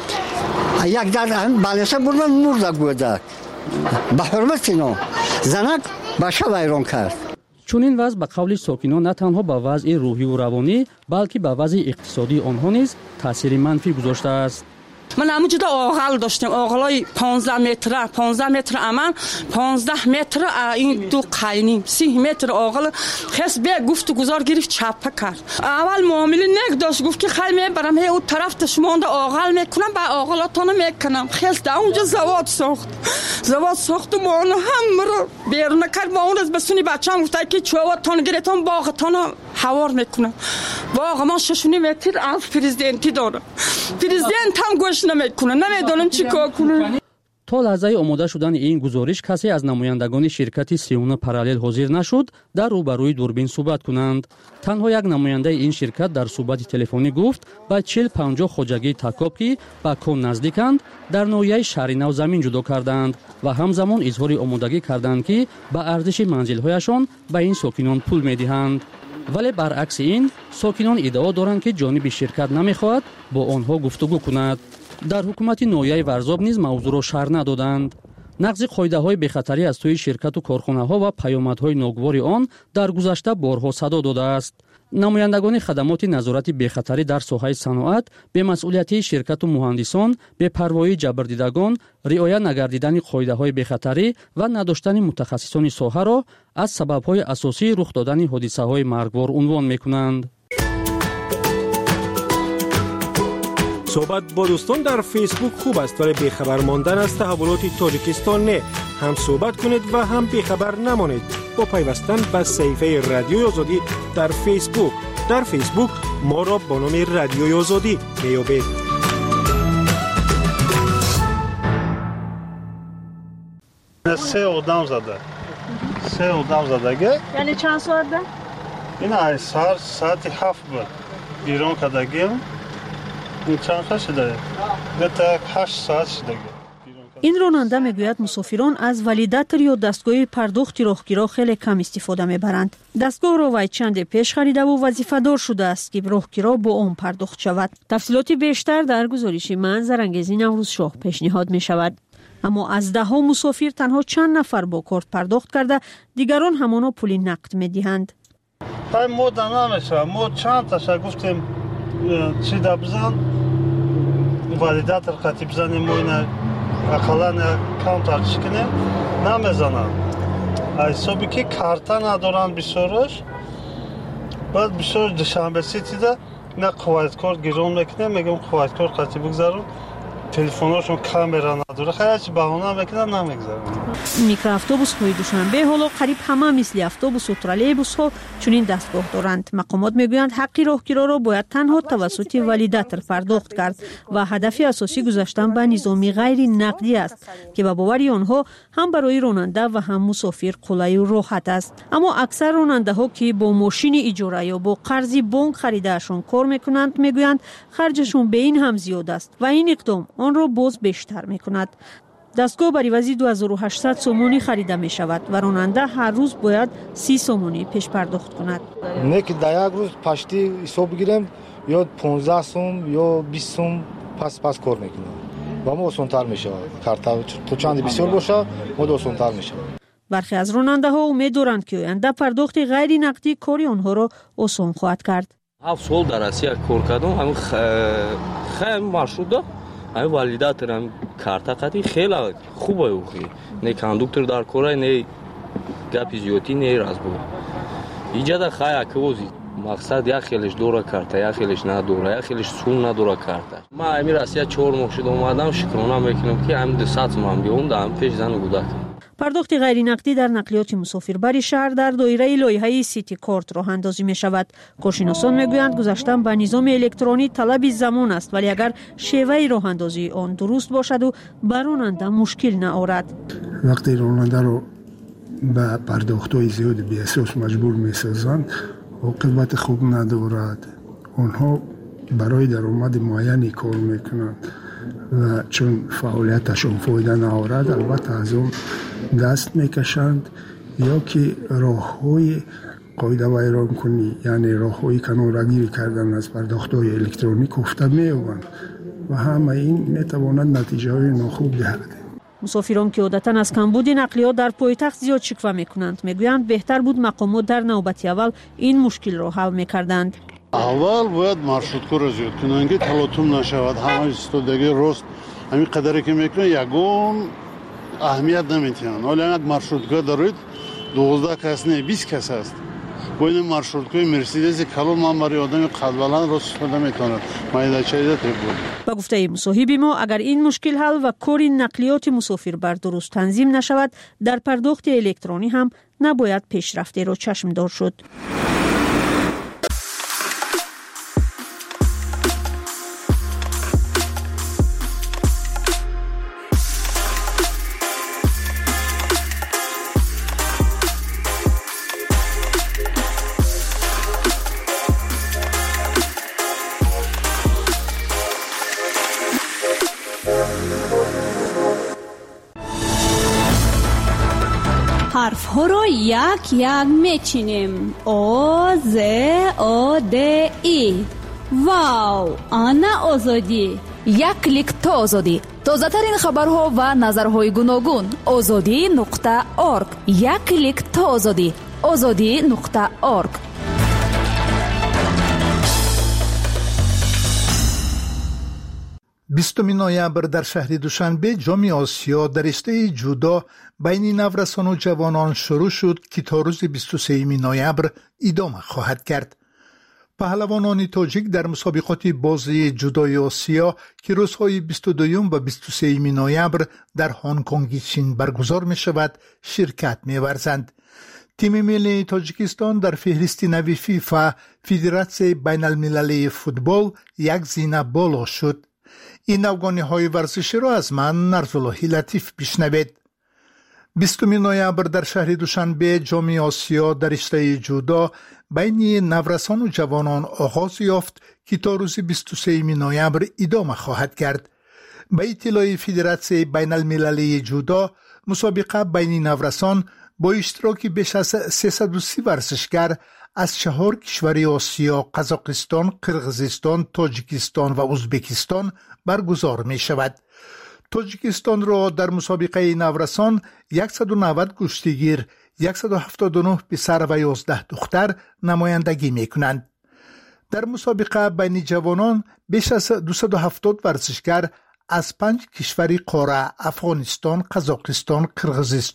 V: یک در بالسه بردن مرده گوده. به حرمت اینا زنک باشه بیرون کرد.
A: چون این وضع به قول ساکنان نه تنها به وضع روحی و روانی بلکه به وضع اقتصادی آنها نیز تاثیر منفی گذاشته است.
U: من همونجا آغل داشتم، آغلای 15 متر امن، 15 متر این دو قاینی، 30 متر آغل خس به گفت گذار گرفت چپه کرد. اول معامله نگ داشت گفت که خیلی میبرم هی اون طرف تشمانده آغل میکنم با آغلاتانو میکنم. خیلی در اونجا زواد ساخت و ما هم رو بیرون کرد. با اون از بسونی بچه‌ام گفت که چواتون گرفتم باغتون حوار میکنم. باغ ما 6.5 متر از پرزیدنتی داره. پرزیدنت هم گوش نمیکنه، نمیدونم چی کار کنه.
A: تا لحظه آماده شدن این گزارش کسی از نمایندگان شرکت 39 پارالل حاضر نشد در روبروی دوربین صحبت کنند. تنها یک نماینده این شرکت در صحبت تلفنی گفت با 40-50 خواجگی تکاب که به کن نزدیکند در ناحیه شهر نو زمین جدا کردند و همزمان اظهار آمادگی کردند که به ارزش منزل‌هایشان به این ساکنان پول می‌دهند. ولی برعکس این ساکنان ادعا دارند که جانب شرکت نمی‌خواهد با آنها گفتگو کند. در حکومت نویه ورزاب نیز موضوع را شرح ندادند. نقض قاعده‌های بخطری از سوی شرکت و کارخانه‌ها و پیامدهای ناگوار آن در گذشته بارها صدا داده است. نمایندگان خدمات نظارت بخطری در ساحه صنعت به مسئولیت شرکت و مهندسان به پروایی جبردیدگان رعایت نگردیدن قاعده‌های بخطری و نداشتن متخصصان ساحه را از سبب‌های اساسی رخ دادن حادثه‌های مرگبار عنوان می‌کنند.
W: صحبت با دوستان در فیسبوک خوب است ولی بیخبر ماندن از تحولات تاجیکستان نه. هم صحبت کنید و هم بیخبر نمانید با پیوستن به صفحه رادیوی آزادی در فیسبوک. در فیسبوک ما را با نام رادیوی آزادی میابید.
Y: سه اقدام زدگه
H: یعنی چند ساعت ده؟
Y: این ساعت 7 بود بیرون کدگیم. چند ساعت شده؟ تا 8 ساعت شده.
Q: این راننده میگوید مسافران از ولیداتر یا دستگاه پرداخت راهگیرا خیلی کم استفاده میبرند. دستگاه را وی چند پیش خریده و وظیفه دار شده است که راهگیرا با آن پرداخت شود. تفصیلات بیشتر در گزارش منظرانگیز نوروز شاه پیشنهاد می شود. اما از ده ها مسافر تنها چند نفر با کارت پرداخت کرده، دیگران همانا پول نقد میدهند.
Y: ما نمیشه، ما چند تاشا گفتیم چی دبزن ولیداتر خطی بزنیم و اینا اقلان کانتر چکنیم نمیزنن. حسابی که کارتا ندارن بسیارش بعد بسیار دوشنبه سیتیده نه قواعد کار گیرون میکنه میگم قواعد کار قطعی بگذارون تلفناشون камера نداره خیلی چی بهانه میکنن نمیگذارن
S: میکرواتوبوس های دوشنبه حالا قریب همه مثل اتوبوس و ترالیبوس ها چنین دستگاه دارند. مقامات میگویند حق راهگیرا را باید تنها توسط والیداتر پرداخت کرد و هدف اساسی گذاشتن به نظام غیر نقدی است که به باور آنها هم برای راننده و هم مسافر قلای و راحت است. اما اکثر راننده ها که با ماشین اجاره یا با قرض بانک خریدهشون کار میکنند میگویند خرجشون به این هم زیاد است و این اقدام آن را باز بیشتر میکند. دستگاه بر عوض 2800 سومونی خریده می شود و راننده هر روز باید 30 سومونی پیش پرداخت کند.
C: نه که در یک روز پشتی حساب بگیریم یا 15 سوم یا 20 سوم پس کار میکنه و ما آسان‌تر میشه. کارتا تو چند بسیار باشه ما آسان‌تر میشه. برخی
S: از راننده ها امید دارند که آینده پرداخت غیر نقدی کاری آنها را آسان خواهد کرد.
J: 7 سال در روسیه کار کردم خیلی маршрутда валидаторам карта қати хела хубай ухи не кондуктор дар кора не гапи зиёдӣ не разбу иҷада хая кӯзи мақсад як хелиш дора карта як хелиш надора як хелиш сум надора карта ма ами Россия 4 моҳ шуд омадам шукрона мекунам ки ам 200 ман биём дам пеш зану гудак.
S: پرداخت غیر نقدی در نقلیات مسافربر شهر در دایره لایحه سیتی کارت راه اندازی می شود. کارشناسان میگویند گذاشتن به نظام الکترونی طلب زمان است ولی اگر شیوه راه اندازی آن درست باشد و بر راننده مشکل نآورد.
K: وقتی راننده رو به پرداخت‌های زیاد بی اساس مجبور می‌سازند عاقبت خوب ندارد. آنها برای درآمد معینی کار میکنند و چون فعالیتشون فایده نآورد البته از اون دست میکشند یا که راه‌های قاعده ویران کنی یعنی راه‌های کناره‌گیری کردن از پرداخت‌های الکترونیک افته می‌یابند و همه این میتواند نتیجه‌های ناخوب دهد.
S: مسافران که عادتاً از کمبود نقلیات در پایتخت زیاد شکوه میکنند میگویند بهتر بود مقامات در نوبت اول این مشکل را حل میکردند.
Y: اول باید маршрутка را زیاد کنن که تلاطم نشود همه ایستادگی راست همین قدری که میکنن یگان اهمیت نمیتونن. حالا یک маршрутка دارید 12 کس نه 20 کس است با این маршруткаи مرسیدس کلون من برای آدم قد بلند راست استفاده میتونم مایداچه بود.
S: با گفته مصاحب ما اگر این مشکل حل و کار نقلیات مسافر بر درست تنظیم نشود در پرداخت الکترونی هم نباید پیشرفته را چشمدار شد.
M: حرف ها را یک یک میچینیم. آ ز آ د ای. واو، آنا آزادی.
X: یک کلیک تا آزادی. تازه ترین خبرها و نظرهای گوناگون. azadi.org. یک کلیک تا آزادی. azadi.org.
Z: 20 نوامبر در شهر دوشنبه جام آسیا در رشته جودو بین نورسان و جوانان شروع شد که تا روز 23 نوامبر ادامه خواهد کرد. پهلوانان تاجیک در مسابقات بازی جودوی آسیا که روزهای 22 و 23 نوامبر در هنگ کنگ چین برگزار می شود شرکت می ورزند. تیم ملی تاجیکستان در فهرست نوی فیفا فدراسیون بین المللی فوتبال یک زینه بالا شد. این افغانی های ورزشی را از من نرزاللهی لطیف بشنوید. 20 نوامبر در شهر دوشنبه جام آسیا در رشته جودو بین نورسان و جوانان آغاز یافت که تا روز 23 نوامبر ادامه خواهد کرد. به اطلاع فدراسیون بین المللی جودو مسابقه بین نورسان با اشتراک بیش از 330 ورزشگر از 4 کشور آسیا، قزاقستان، قرغیزستان، تاجیکستان و ازبکستان برگزار می شود. تاجیکستان را در مسابقه نورسان 190 کشتیگیر، 179 پسر و 11 دختر نمایندگی می کنند. در مسابقه بین جوانان بیش از 270 ورزشگر از 5 کشور قاره افغانستان، قزاقستان، قرغیزستان